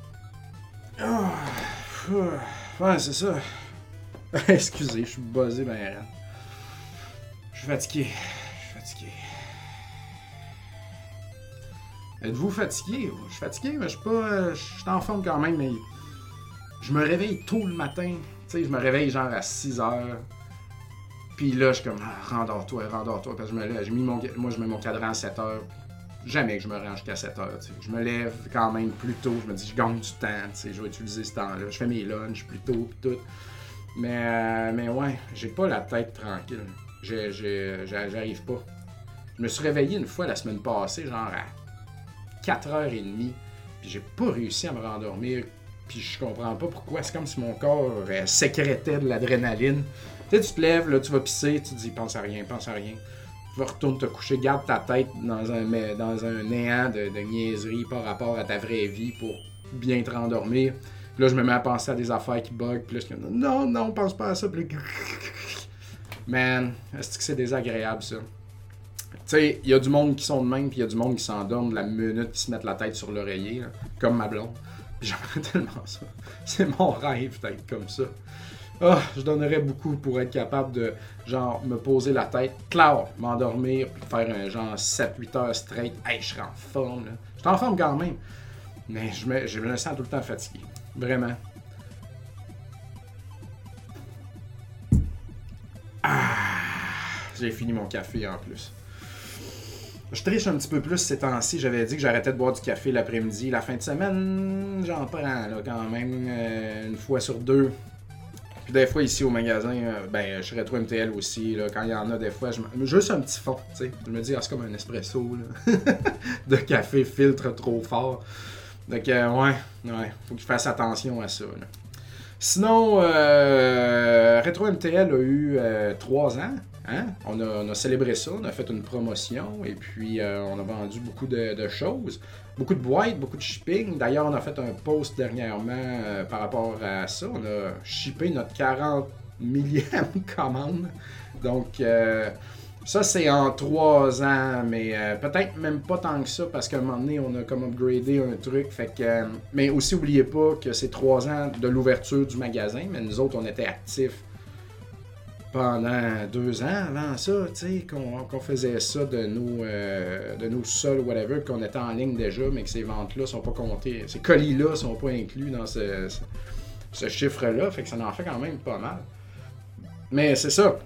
Oh. Ouais, c'est ça. Excusez, je suis buzzé, ben raide. Je suis fatigué. Je suis fatigué. Êtes-vous fatigué? Je suis fatigué, mais je suis pas. Je suis en forme quand même, mais. Je me réveille tôt le matin. Tu sais, je me réveille genre à six heures. Puis là, je suis comme, ah, rendors-toi, rendors-toi. Parce que je me lève. J'ai mis mon... Moi, je mets mon cadran à sept heures. Jamais que je me range jusqu'à sept heures. Tu sais. Je me lève quand même plus tôt. Je me dis, je gagne du temps. Tu sais, je vais utiliser ce temps-là. Je fais mes lunchs plus tôt, puis tout. Mais, euh, mais ouais, j'ai pas la tête tranquille. J'ai, j'ai, j'arrive pas. Je me suis réveillé une fois la semaine passée, genre à quatre heures trente, puis j'ai pas réussi à me rendormir, puis je comprends pas pourquoi. C'est comme si mon corps euh, sécrétait de l'adrénaline. Tu sais, tu te lèves, là, tu vas pisser, tu te dis, pense à rien, pense à rien. Tu vas retourner te coucher, garde ta tête dans un, dans un néant de, de niaiserie par rapport à ta vraie vie pour bien te rendormir. Puis là, je me mets à penser à des affaires qui bug, puis là, je suis comme, non, non, pense pas à ça, puis là, man, est-ce que c'est désagréable, ça? Tu sais, il y a du monde qui sont de même, puis il y a du monde qui s'endorment de la minute qui se mettent la tête sur l'oreiller, là, comme ma blonde. Puis j'aimerais tellement ça. C'est mon rêve d'être comme ça. Ah, oh, je donnerais beaucoup pour être capable de, genre, me poser la tête, clair, m'endormir, puis faire un genre sept huit heures straight. Hey, je serais en forme, là. Je suis en forme quand même. Mais je me, je me sens tout le temps fatigué. Vraiment. Ah, j'ai fini mon café en plus. Je triche un petit peu plus ces temps-ci. J'avais dit que j'arrêtais de boire du café l'après-midi. La fin de semaine, j'en prends là, quand même euh, une fois sur deux. Puis des fois ici au magasin, euh, ben je suis Rétro M T L aussi. Là, quand il y en a des fois, je me... juste un petit fond. T'sais. Je me dis, ah, c'est comme un espresso là. de café filtre trop fort. Donc euh, ouais, ouais, faut que je fasse attention à ça. Là. Sinon, euh, Rétro M T L a eu euh, trois ans. Hein? On, a, on a célébré ça, on a fait une promotion et puis euh, on a vendu beaucoup de, de choses. Beaucoup de boîtes, beaucoup de shipping. D'ailleurs, on a fait un post dernièrement euh, par rapport à ça. On a shippé notre quarante millième commande. Donc, euh, ça, c'est en trois ans, mais euh, peut-être même pas tant que ça, parce qu'à un moment donné, on a comme upgradé un truc. Fait que, euh, mais aussi, n'oubliez pas que c'est trois ans de l'ouverture du magasin, mais nous autres, on était actifs pendant deux ans avant ça, tu sais, qu'on, qu'on faisait ça de nos, euh, de nos sols ou whatever, qu'on était en ligne déjà, mais que ces ventes-là sont pas comptées, ces colis-là sont pas inclus dans ce, ce, ce chiffre-là, fait que ça en fait quand même pas mal. Mais c'est ça.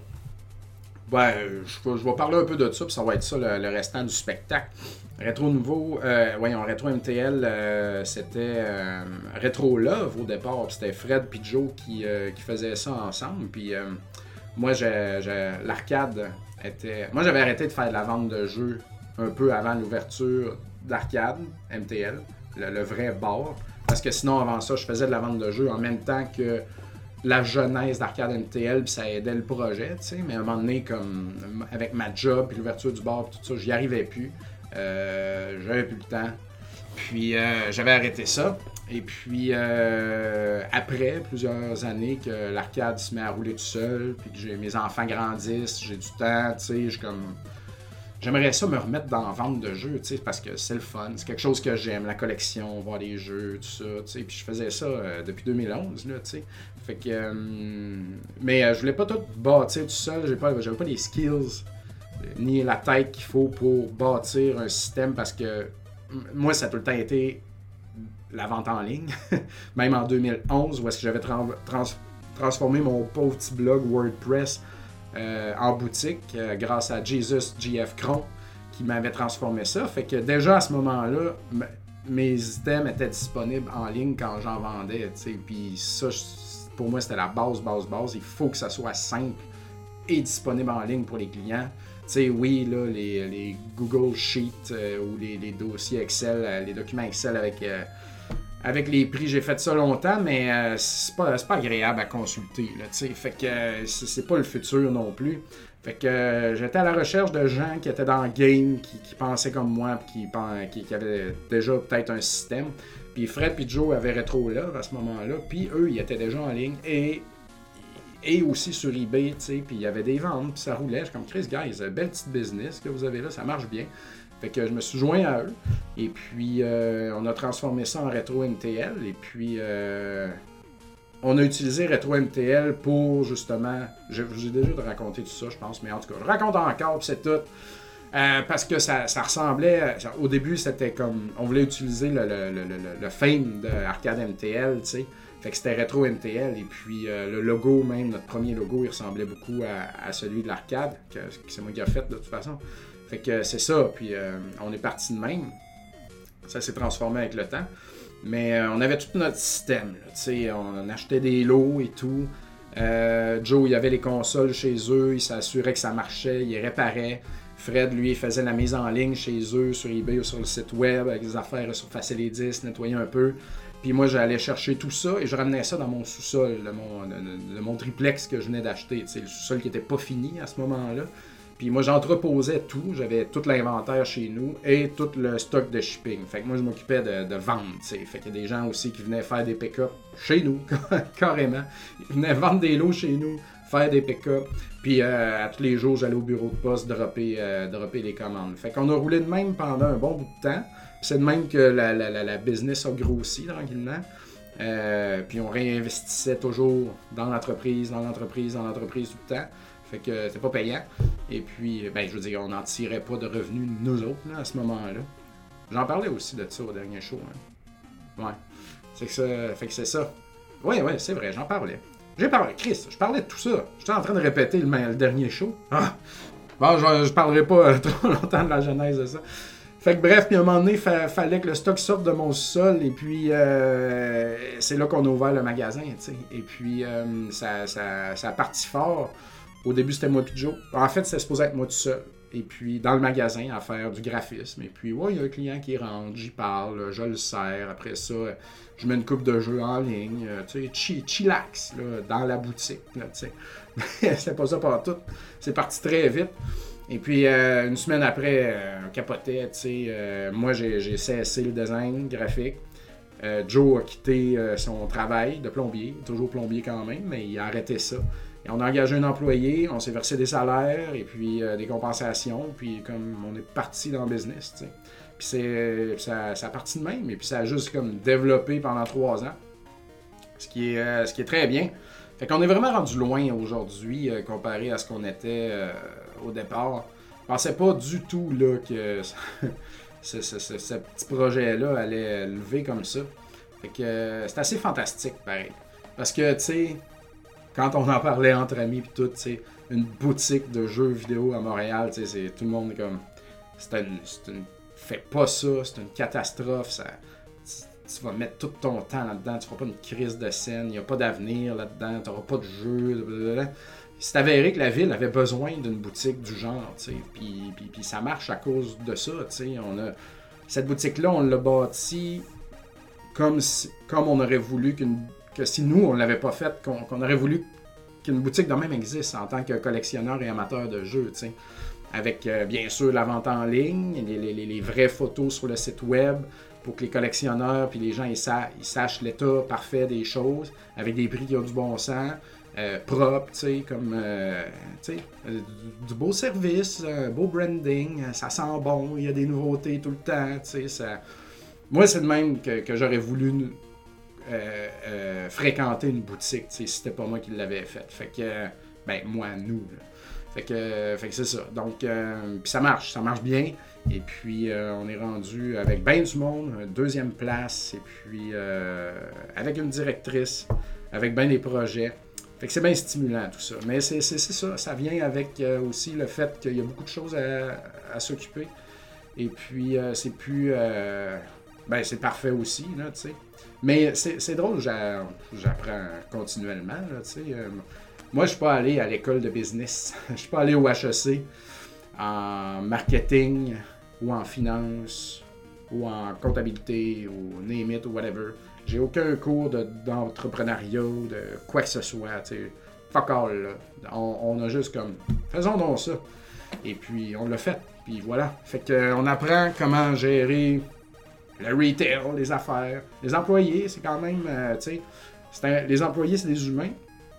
Ben, je, je vais parler un peu de ça, puis ça va être ça le, le restant du spectacle. Rétro Nouveau, euh, voyons, Rétro M T L, euh, c'était euh, Rétro Love au départ, puis c'était Fred et Joe qui, euh, qui faisaient ça ensemble, puis euh, moi, j'ai, j'ai, l'arcade était... Moi, j'avais arrêté de faire de la vente de jeux un peu avant l'ouverture d'arcade, M T L, le, le vrai bar, parce que sinon, avant ça, je faisais de la vente de jeux en même temps que la jeunesse d'Arcade M T L, puis ça aidait le projet, tu sais, mais à un moment donné, comme avec ma job, puis l'ouverture du bar, puis tout ça, j'y arrivais plus. Euh, j'avais plus le temps. Puis euh, j'avais arrêté ça. Et puis euh, après plusieurs années que l'arcade se met à rouler tout seul, puis que j'ai, mes enfants grandissent, j'ai du temps, tu sais, je comme... J'aimerais ça me remettre dans la vente de jeux, tu sais, parce que c'est le fun, c'est quelque chose que j'aime, la collection, voir les jeux, tout ça, tu sais. Puis je faisais ça euh, depuis deux mille onze, là, tu sais. Fait que... Euh, mais euh, je voulais pas tout bâtir tout seul, j'avais pas, j'avais pas les skills, ni la tête qu'il faut pour bâtir un système, parce que moi, ça a tout le temps été la vente en ligne. Même en deux mille onze, où est-ce que j'avais trans- trans- transformé mon pauvre petit blog WordPress Euh, en boutique euh, grâce à Jesus G F Cron qui m'avait transformé ça. Fait que déjà à ce moment-là, m- mes items étaient disponibles en ligne quand j'en vendais. Puis ça, je, pour moi, c'était la base, base, base. Il faut que ça soit simple et disponible en ligne pour les clients. T'sais, oui, là, les, les Google Sheets euh, ou les, les dossiers Excel, euh, les documents Excel avec... Euh, Avec les prix, j'ai fait ça longtemps, mais euh, c'est, pas, c'est pas agréable à consulter. Là, fait que euh, c'est, c'est pas le futur non plus. Fait que euh, j'étais à la recherche de gens qui étaient dans le game, qui, qui pensaient comme moi, qui, qui, qui avaient déjà peut-être un système. Puis Fred et Joe avaient Rétro Love à ce moment-là. Puis eux, ils étaient déjà en ligne et, et aussi sur eBay. Puis il y avait des ventes, puis ça roulait. Je suis comme Chris, guys, belle petite business que vous avez là, ça marche bien. Fait que je me suis joint à eux, et puis euh, on a transformé ça en Rétro M T L, et puis euh, on a utilisé Rétro M T L pour justement, je vous ai déjà raconté tout ça, je pense, mais en tout cas, je raconte encore, puis c'est tout, euh, parce que ça, ça ressemblait, ça, au début c'était comme, on voulait utiliser le, le, le, le, le fame de Arcade M T L, tu sais, fait que c'était Rétro M T L, et puis euh, le logo même, notre premier logo, il ressemblait beaucoup à, à celui de l'arcade, que, que c'est moi qui ai fait de toute façon. Fait que c'est ça, puis euh, on est parti de même. Ça s'est transformé avec le temps. Mais euh, on avait tout notre système, tu sais, on achetait des lots et tout. Euh, Joe, il avait les consoles chez eux, il s'assurait que ça marchait, il réparait. Fred, lui, il faisait la mise en ligne chez eux, sur eBay ou sur le site web, avec des affaires, surfacer les disques, nettoyer un peu. Puis moi, j'allais chercher tout ça et je ramenais ça dans mon sous-sol, de mon, de, de mon triplex que je venais d'acheter, tu sais, le sous-sol qui n'était pas fini à ce moment-là. Puis moi, j'entreposais tout. J'avais tout l'inventaire chez nous et tout le stock de shipping. Fait que moi, je m'occupais de, de vendre, tu sais. Fait qu'il y a des gens aussi qui venaient faire des pick-up chez nous, carrément. Ils venaient vendre des lots chez nous, faire des pick-up. Puis euh, à tous les jours, j'allais au bureau de poste dropper, euh, dropper les commandes. Fait qu'on a roulé de même pendant un bon bout de temps. Puis c'est de même que la, la, la, la business a grossi tranquillement. Euh, puis on réinvestissait toujours dans l'entreprise, dans l'entreprise, dans l'entreprise tout le temps. Fait que c'était pas payant. Et puis, ben, je veux dire, on n'en tirait pas de revenus, nous autres, là, à ce moment-là. J'en parlais aussi de ça au dernier show. Hein. Ouais. C'est que ça. Fait que c'est ça. Ouais, ouais, c'est vrai, j'en parlais. J'ai parlé, Chris, je parlais de tout ça. J'étais en train de répéter le, le dernier show. Ah! Bon, je, je parlerai pas trop longtemps de la genèse de ça. Fait que bref, puis à un moment donné, il fa- fallait que le stock sorte de mon sol, et puis euh, c'est là qu'on a ouvert le magasin, tu sais. Et puis, euh, ça, ça, ça a parti fort. Au début, c'était moi et Joe. En fait, c'était supposé être moi tout seul. Et puis, dans le magasin, à faire du graphisme. Et puis, ouais, il y a un client qui rentre, j'y parle, je le sers. Après ça, je mets une coupe de jeux en ligne. Tu sais, chi- chillax, là, dans la boutique, là, tu sais. C'est pas ça partout. C'est parti très vite. Et puis, euh, une semaine après, euh, on capotait, tu sais. Euh, moi, j'ai, j'ai cessé le design graphique. Euh, Joe a quitté euh, son travail de plombier. Toujours plombier quand même, mais il a arrêté ça. Et on a engagé un employé, on s'est versé des salaires et puis euh, des compensations, puis comme on est parti dans le business, tu sais. Puis c'est, ça, ça a parti de même, et puis ça a juste comme développé pendant trois ans, ce qui est, euh, ce qui est très bien. Fait qu'on est vraiment rendu loin aujourd'hui euh, comparé à ce qu'on était euh, au départ. Je pensais pas du tout là, que ce, ce, ce, ce petit projet-là allait lever comme ça. Fait que euh, c'est assez fantastique, pareil. Parce que, tu sais, quand on en parlait entre amis pis tout, tu sais, une boutique de jeux vidéo à Montréal, tu sais, tout le monde est comme... C'est une, c'est une... Fais pas ça, c'est une catastrophe, ça... Tu vas mettre tout ton temps là-dedans, tu feras pas une crise de scène, il n'y a pas d'avenir là-dedans, tu n'auras pas de jeu, blablabla. C'est avéré que la ville avait besoin d'une boutique du genre, tu sais, puis, puis, puis ça marche à cause de ça, tu sais. On a... Cette boutique-là, on l'a bâtie comme, si... comme on aurait voulu qu'une... que si nous, on l'avait pas faite, qu'on... qu'on aurait voulu qu'une boutique de même existe en tant que collectionneur et amateur de jeux, tu sais. Avec, euh, bien sûr, la vente en ligne, les, les, les vraies photos sur le site web, pour que les collectionneurs puis les gens ils, sa- ils sachent l'état parfait des choses, avec des prix qui ont du bon sens, euh, propre, tu sais, comme, euh, tu sais, euh, du, du beau service, un beau branding, ça sent bon, il y a des nouveautés tout le temps, tu sais, ça... Moi, c'est de même que, que j'aurais voulu euh, euh, fréquenter une boutique, tu sais, si c'était pas moi qui l'avais faite. Fait que, euh, ben, moi, nous, là. Fait que, euh, fait que c'est ça. Donc, euh, puis ça marche, ça marche bien. Et puis, euh, on est rendu avec ben du monde, deuxième place, et puis euh, avec une directrice, avec ben des projets. Fait que c'est bien stimulant tout ça. Mais c'est, c'est, c'est ça, ça vient avec euh, aussi le fait qu'il y a beaucoup de choses à, à s'occuper. Et puis, euh, c'est plus... Euh, ben, c'est parfait aussi, là, tu sais. Mais c'est, c'est drôle, j'a, j'apprends continuellement, là, tu sais. Euh, moi, je suis pas allé à l'école de business. Je suis pas allé au H E C en marketing ou en finance ou en comptabilité ou name it ou whatever. J'ai aucun cours de, d'entrepreneuriat ou de quoi que ce soit. T'sais. Fuck all, là. On, on a juste comme... Faisons donc ça. Et puis, on l'a fait. Puis voilà. Fait qu'on apprend comment gérer le retail, les affaires. Les employés, c'est quand même... Euh, tu sais, les employés, c'est des humains.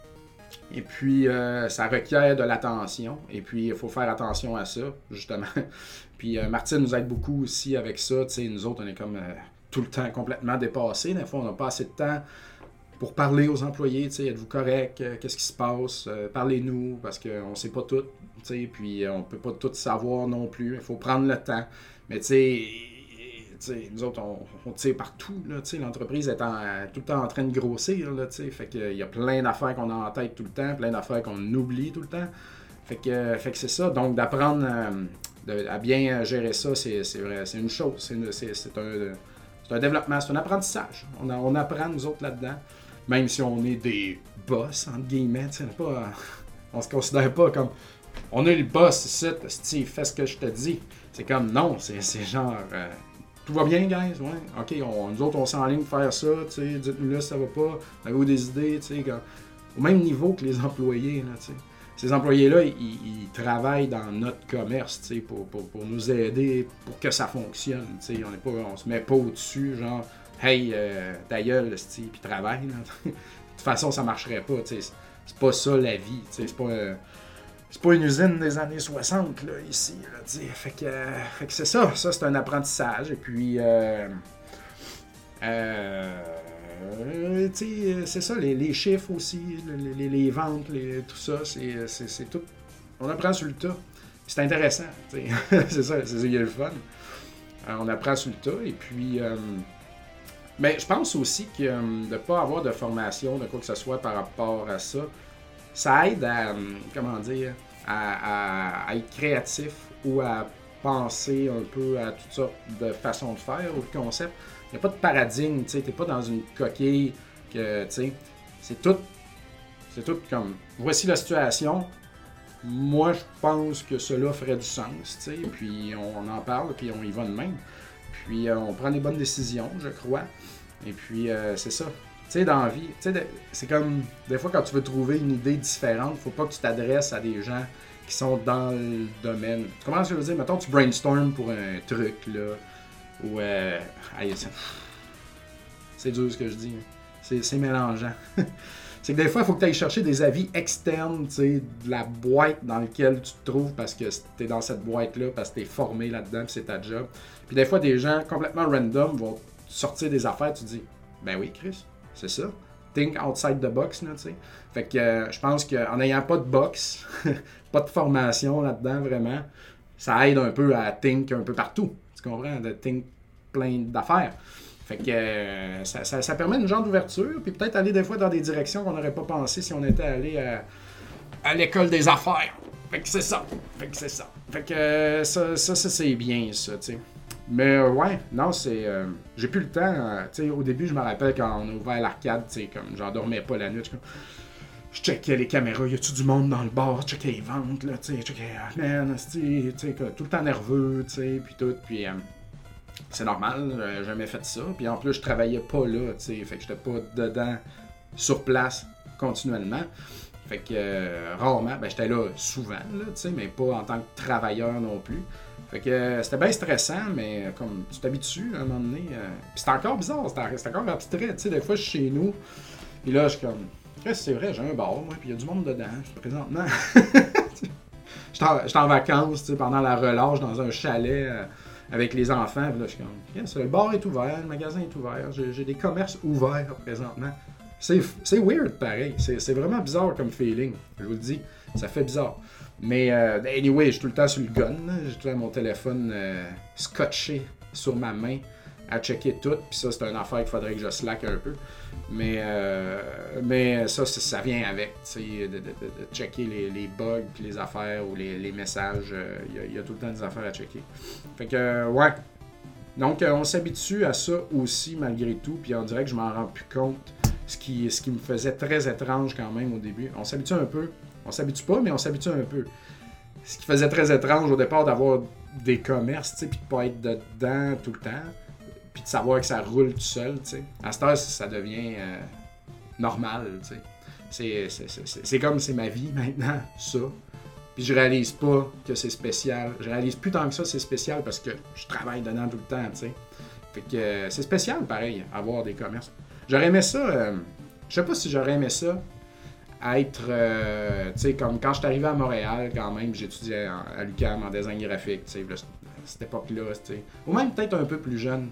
Et puis, euh, ça requiert de l'attention. Et puis, il faut faire attention à ça, justement. Puis, euh, Martine nous aide beaucoup aussi avec ça. Tu sais, nous autres, on est comme euh, tout le temps complètement dépassés. Des fois, on n'a pas assez de temps pour parler aux employés. Tu sais, êtes-vous correct? Qu'est-ce qui se passe? Euh, parlez-nous, parce qu'on ne sait pas tout. Tu sais, puis, euh, on ne peut pas tout savoir non plus. Il faut prendre le temps. Mais, tu sais... T'sais, nous autres, on, on tire partout. Là, l'entreprise est en, tout le temps en train de grossir. Là, fait que, il y a plein d'affaires qu'on a en tête tout le temps, plein d'affaires qu'on oublie tout le temps. Fait que, fait que c'est ça. Donc, d'apprendre euh, de, à bien gérer ça, c'est, c'est, vrai, c'est une chose. C'est, une, c'est, c'est, un, c'est un développement, c'est un apprentissage. On, a, on apprend, nous autres, là-dedans. Même si on est des boss, entre guillemets. Pas, on se considère pas comme... On est le boss ici, Steve, fais ce que je te dis. C'est comme, non, c'est, c'est genre... Euh, tout va bien, guys? Ouais. OK, on, nous autres, on s'enligne pour faire ça, tu sais, dites-nous là si ça va pas, avez-vous des idées, tu sais, au même niveau que les employés, là, tu sais. Ces employés-là, ils, ils travaillent dans notre commerce, tu sais, pour, pour, pour nous aider, pour que ça fonctionne, tu sais, on est pas, on se met pas au-dessus, genre, hey, euh, ta gueule, Steve, puis travaille, là. De toute façon, ça marcherait pas, tu sais, c'est pas ça la vie, tu sais, c'est pas... Euh, C'est pas une usine des années soixante, là, ici, là, tu sais. Fait que, euh, fait que c'est ça. Ça, c'est un apprentissage. Et puis, euh, euh, tu sais, c'est ça, les, les chiffres aussi, les, les, les ventes, les, tout ça, c'est, c'est, c'est tout. On apprend sur le tas. C'est intéressant, tu sais. C'est ça, c'est ça qui est le fun. Euh, on apprend sur le tas. Et puis, euh, ben, je pense aussi que euh, de ne pas avoir de formation, de quoi que ce soit par rapport à ça, ça aide à, comment dire, à, à, à être créatif ou à penser un peu à toutes sortes de façons de faire ou de concepts. Il n'y a pas de paradigme, tu sais, t'es pas dans une coquille que, tu sais, c'est tout, c'est tout comme, voici la situation, moi je pense que cela ferait du sens, tu sais, puis on en parle, puis on y va de même, puis euh, on prend des bonnes décisions, je crois, et puis euh, c'est ça. Tu sais, dans la vie, tu sais, c'est comme, des fois, quand tu veux trouver une idée différente, faut pas que tu t'adresses à des gens qui sont dans le domaine. Tu comprends ce que je veux dire? Mettons, tu brainstorm pour un truc, là, ou... Euh, allez, c'est... c'est dur ce que je dis. C'est, c'est mélangeant. C'est que des fois, il faut que tu ailles chercher des avis externes, tu sais, de la boîte dans laquelle tu te trouves parce que tu es dans cette boîte-là, parce que tu es formé là-dedans, puis c'est ta job. Puis des fois, des gens complètement random vont sortir des affaires, tu te dis, ben oui, Chris. C'est ça. think outside the box, là, tu sais. Fait que euh, je pense qu'en n'ayant pas de box, pas de formation là-dedans, vraiment, ça aide un peu à think un peu partout. Tu comprends? De think plein d'affaires. Fait que euh, ça, ça, ça permet une genre d'ouverture, puis peut-être aller des fois dans des directions qu'on n'aurait pas pensé si on était allé à, à l'école des affaires. Fait que c'est ça. Fait que c'est ça. Fait que euh, ça, ça, ça, c'est bien, ça, tu sais. Mais euh, ouais, non, c'est... Euh, j'ai plus le temps. Euh, tu sais, au début, je me rappelle quand on a ouvert l'arcade, tu sais, comme j'en dormais pas la nuit, je, je checkais les caméras, y a-tu du monde dans le bar, je checkais les ventes, là, tu sais, je checkais, ah, man, tu sais, tout le temps nerveux, tu sais, puis tout, puis... Euh, c'est normal, j'avais jamais fait ça. Puis en plus, je travaillais pas là, tu sais. Fait que j'étais pas dedans, sur place, continuellement. Fait que euh, rarement, ben j'étais là souvent, là, tu sais, mais pas en tant que travailleur non plus. Fait que euh, c'était bien stressant, mais euh, comme tu t'habitues à un moment donné. Euh... Puis c'était encore bizarre, c'était, c'était encore abstrait, tu sais. Des fois, je suis chez nous, puis là, je suis comme, qu'est-ce que c'est vrai, j'ai un bar, moi, puis il y a du monde dedans, présentement. J'étais en, j'étais en vacances, tu sais, pendant la relâche dans un chalet. Euh, avec les enfants, là, je suis comme, yes, le bar est ouvert, le magasin est ouvert, j'ai, j'ai des commerces ouverts présentement. C'est, c'est weird, pareil. C'est, c'est vraiment bizarre comme feeling. Je vous le dis, ça fait bizarre. Mais, euh, anyway, je suis tout le temps sur le gun. Là. J'ai tout le temps mon téléphone euh, scotché sur ma main à checker tout. Puis ça, c'est une affaire qu'il faudrait que je slack un peu. Mais, euh, mais ça, ça vient avec, tu sais, de, de, de, de checker les, les bugs, puis les affaires ou les, les messages. Il euh, y, y a tout le temps des affaires à checker. Fait que, euh, ouais. Donc, euh, on s'habitue à ça aussi, malgré tout. Puis on dirait que je m'en rends plus compte. Ce qui, ce qui me faisait très étrange quand même au début. On s'habitue un peu. On s'habitue pas, mais on s'habitue un peu. Ce qui faisait très étrange au départ d'avoir des commerces, tu sais, puis de pas être dedans tout le temps. Puis de savoir que ça roule tout seul, tu sais. À cette heure, ça devient euh, normal, tu sais. C'est, c'est, c'est, c'est, c'est comme c'est ma vie maintenant, ça. Puis je réalise pas que c'est spécial. Je réalise plus tant que ça, c'est spécial parce que je travaille dedans tout le temps, tu sais. Fait que euh, c'est spécial, pareil, avoir des commerces. J'aurais aimé ça, euh, je sais pas si j'aurais aimé ça, être, euh, tu sais, comme quand je suis arrivé à Montréal, quand même, j'étudiais à, à l'U Q A M en design graphique, tu sais, à cette époque-là, tu sais. Ou même peut-être un peu plus jeune.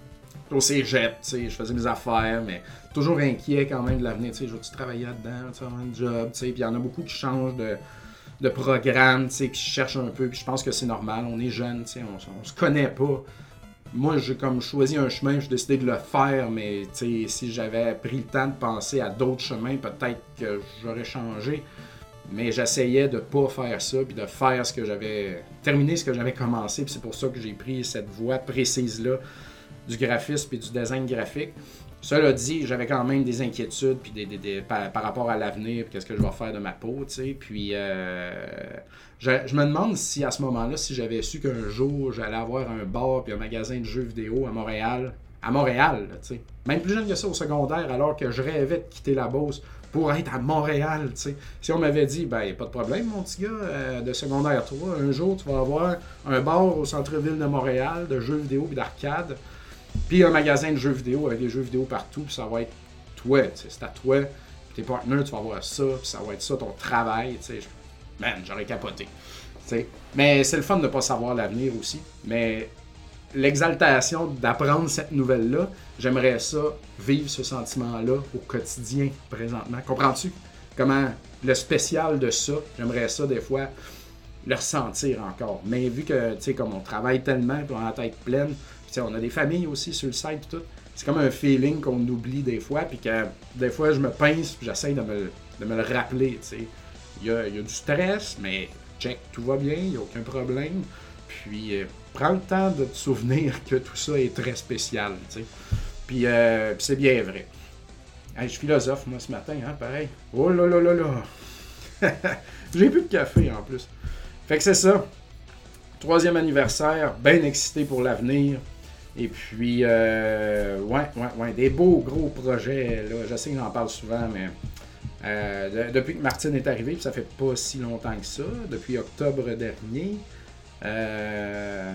Au cégep, tu sais, je faisais mes affaires, mais toujours inquiet quand même de l'avenir, tu sais, je vais-tu travailler là-dedans, tu sais, avoir un job, tu sais, puis il y en a beaucoup qui changent de, de programme, tu sais, qui cherchent un peu, puis je pense que c'est normal, on est jeune, tu sais, on, on se connaît pas. Moi, j'ai comme choisi un chemin, j'ai décidé de le faire, mais tu sais, si j'avais pris le temps de penser à d'autres chemins, peut-être que j'aurais changé. Mais j'essayais de pas faire ça, puis de faire ce que j'avais, terminer ce que j'avais commencé, puis c'est pour ça que j'ai pris cette voie précise-là du graphisme et du design graphique. Cela dit, j'avais quand même des inquiétudes puis des, des, des, par, par rapport à l'avenir, qu'est-ce que je vais faire de ma peau, tu sais. Puis euh, je, je me demande si à ce moment-là, si j'avais su qu'un jour j'allais avoir un bar puis un magasin de jeux vidéo à Montréal, à Montréal, tu sais. Même plus jeune que ça au secondaire, alors que je rêvais de quitter la Beauce pour être à Montréal, tu sais. Si on m'avait dit, ben, pas de problème, mon petit gars, euh, de secondaire trois, un jour, tu vas avoir un bar au centre-ville de Montréal de jeux vidéo et d'arcade. Puis un magasin de jeux vidéo avec des jeux vidéo partout, puis ça va être toi, tu sais, c'est à toi, puis tes partenaires, tu vas avoir ça, puis ça va être ça ton travail, tu sais. Man, j'aurais capoté, tu sais. Mais c'est le fun de pas savoir l'avenir aussi, mais l'exaltation d'apprendre cette nouvelle-là, j'aimerais ça, vivre ce sentiment-là au quotidien, présentement. Comprends-tu? Comment le spécial de ça, j'aimerais ça des fois le ressentir encore. Mais vu que, tu sais, comme on travaille tellement, puis on a la tête pleine, puis on a des familles aussi sur le site, puis tout, c'est comme un feeling qu'on oublie des fois, puis que des fois je me pince, puis j'essaie de me, de me le rappeler, tu sais. Il y a, il y a du stress, mais check, tout va bien, il n'y a aucun problème. Puis euh, prends le temps de te souvenir que tout ça est très spécial, tu sais. Puis, euh, puis c'est bien vrai. Hey, je suis philosophe, moi, ce matin, hein, pareil. Oh là là là là! J'ai plus de café, en plus. Fait que c'est ça. Troisième anniversaire, bien excité pour l'avenir. Et puis, euh, ouais, ouais, ouais, des beaux gros projets, là. Je sais que j'en parle souvent, mais euh, de, depuis que Martine est arrivée, puis ça fait pas si longtemps que ça, depuis octobre dernier, euh,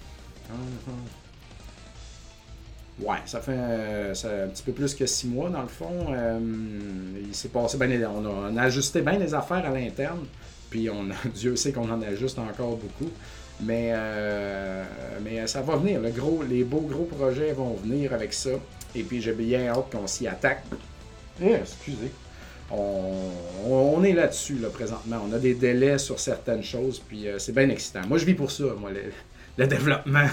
ouais, ça fait euh, ça, un petit peu plus que six mois, dans le fond. Euh, il s'est passé, ben, on, a, on a ajusté bien les affaires à l'interne, puis on, Dieu sait qu'on en ajuste encore beaucoup. Mais, euh, mais ça va venir, le gros, les beaux gros projets vont venir avec ça. Et puis j'ai bien hâte qu'on s'y attaque. Eh, excusez. On, on est là-dessus, là, présentement. On a des délais sur certaines choses, puis euh, c'est bien excitant. Moi, je vis pour ça, moi, le, le développement.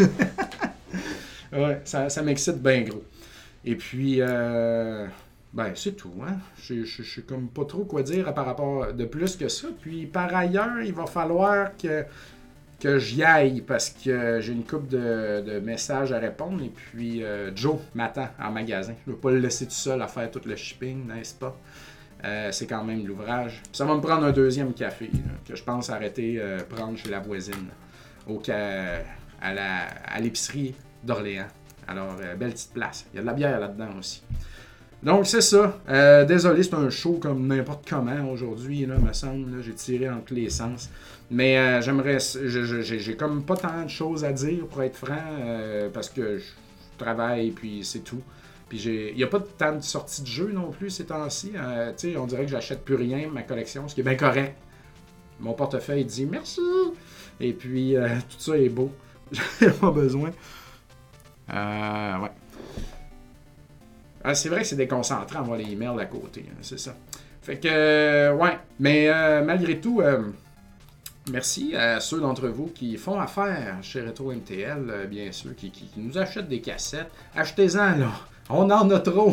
Ouais, ça, ça m'excite bien gros. Et puis, euh, ben, c'est tout, hein. Je je- je sais comme pas trop quoi dire par rapport de plus que ça. Puis, par ailleurs, il va falloir que, que j'y aille parce que j'ai une couple de, de messages à répondre. Et puis, euh, Joe m'attend en magasin. Je ne veux pas le laisser tout seul à faire tout le shipping, n'est-ce pas? Euh, c'est quand même l'ouvrage. Puis ça va me prendre un deuxième café là, que je pense arrêter euh, prendre chez la voisine au ca- à la à l'épicerie d'Orléans. Alors, euh, belle petite place. Il y a de la bière là-dedans aussi. Donc, c'est ça. Euh, désolé, c'est un show comme n'importe comment aujourd'hui, là, me semble. Là, j'ai tiré en tous les sens. Mais euh, j'aimerais. je- je- J'ai j'ai comme pas tant de choses à dire, pour être franc, euh, parce que je travaille, puis c'est tout. Puis j'ai, il n'y a pas de tant de sorties de jeux non plus ces temps-ci. Euh, tu sais, on dirait que j'achète plus rien de ma collection, ce qui est bien correct. Mon portefeuille dit merci. Et puis euh, tout ça est beau. J'ai pas besoin. Euh, ouais. Ah, c'est vrai que c'est déconcentrant avoir les emails à côté, hein, c'est ça. Fait que, euh, ouais. Mais euh, malgré tout, euh, merci à ceux d'entre vous qui font affaire chez Retro M T L, euh, bien sûr, qui, qui- qui nous achètent des cassettes. Achetez-en, là. On en a trop.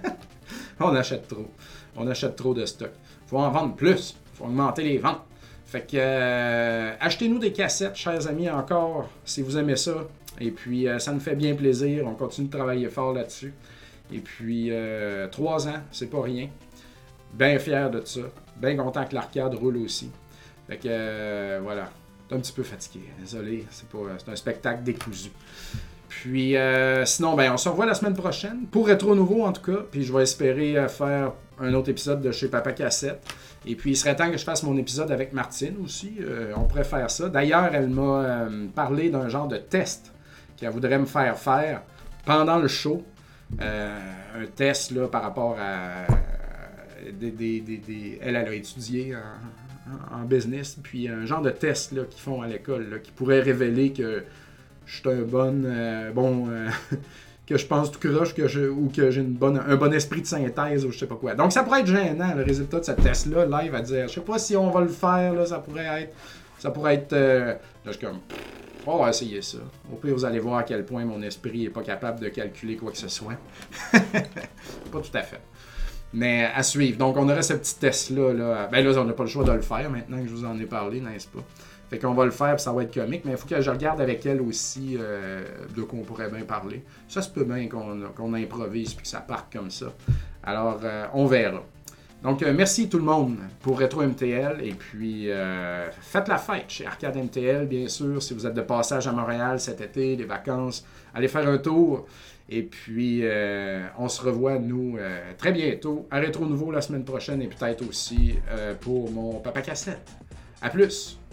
On achète trop. On achète trop de stock. Faut en vendre plus. Faut augmenter les ventes. Fait que, euh, achetez-nous des cassettes, chers amis, encore, si vous aimez ça. Et puis, euh, ça nous fait bien plaisir. On continue de travailler fort là-dessus. Et puis, euh, trois ans, c'est pas rien. Bien fier de ça. Bien content que l'arcade roule aussi. Fait que, euh, voilà. T'es un petit peu fatigué. Désolé, c'est pas, c'est un spectacle décousu. Puis, euh, sinon, ben, on se revoit la semaine prochaine. Pour Rétro Nouveau, en tout cas. Puis, je vais espérer euh, faire un autre épisode de chez Papa Cassette. Et puis, il serait temps que je fasse mon épisode avec Martine aussi. Euh, on pourrait faire ça. D'ailleurs, elle m'a euh, parlé d'un genre de test qu'elle voudrait me faire faire pendant le show. Euh, un test là, par rapport à. Des, des, des, des- Elle, elle a étudié en, en- en business. Puis, un genre de test là, qu'ils font à l'école là, qui pourrait révéler que je suis un bon. euh, bon euh, que je pense tout croche que je, ou que j'ai une bonne, un bon esprit de synthèse ou je sais pas quoi. Donc ça pourrait être gênant le résultat de ce test-là, live à dire. Je sais pas si on va le faire, là, ça pourrait être. Ça pourrait être. Euh, là, je suis comme. On va essayer ça. Au pire, vous allez voir à quel point mon esprit est pas capable de calculer quoi que ce soit. Pas tout à fait. Mais à suivre. Donc, on aurait ce petit test-là. Là. Ben là, on n'a pas le choix de le faire maintenant que je vous en ai parlé, n'est-ce pas? Fait qu'on va le faire, puis ça va être comique, mais il faut que je regarde avec elle aussi euh, de quoi on pourrait bien parler. Ça se peut bien qu'on qu'on improvise puis que ça parte comme ça. Alors, euh, on verra. Donc, euh, merci tout le monde pour Retro M T L. Et puis, euh, faites la fête chez Arcade M T L, bien sûr. Si vous êtes de passage à Montréal cet été, les vacances, allez faire un tour. Et puis, euh, on se revoit, nous, euh, très bientôt à Rétro Nouveau la semaine prochaine et peut-être aussi euh, pour mon Papa Cassette. À plus!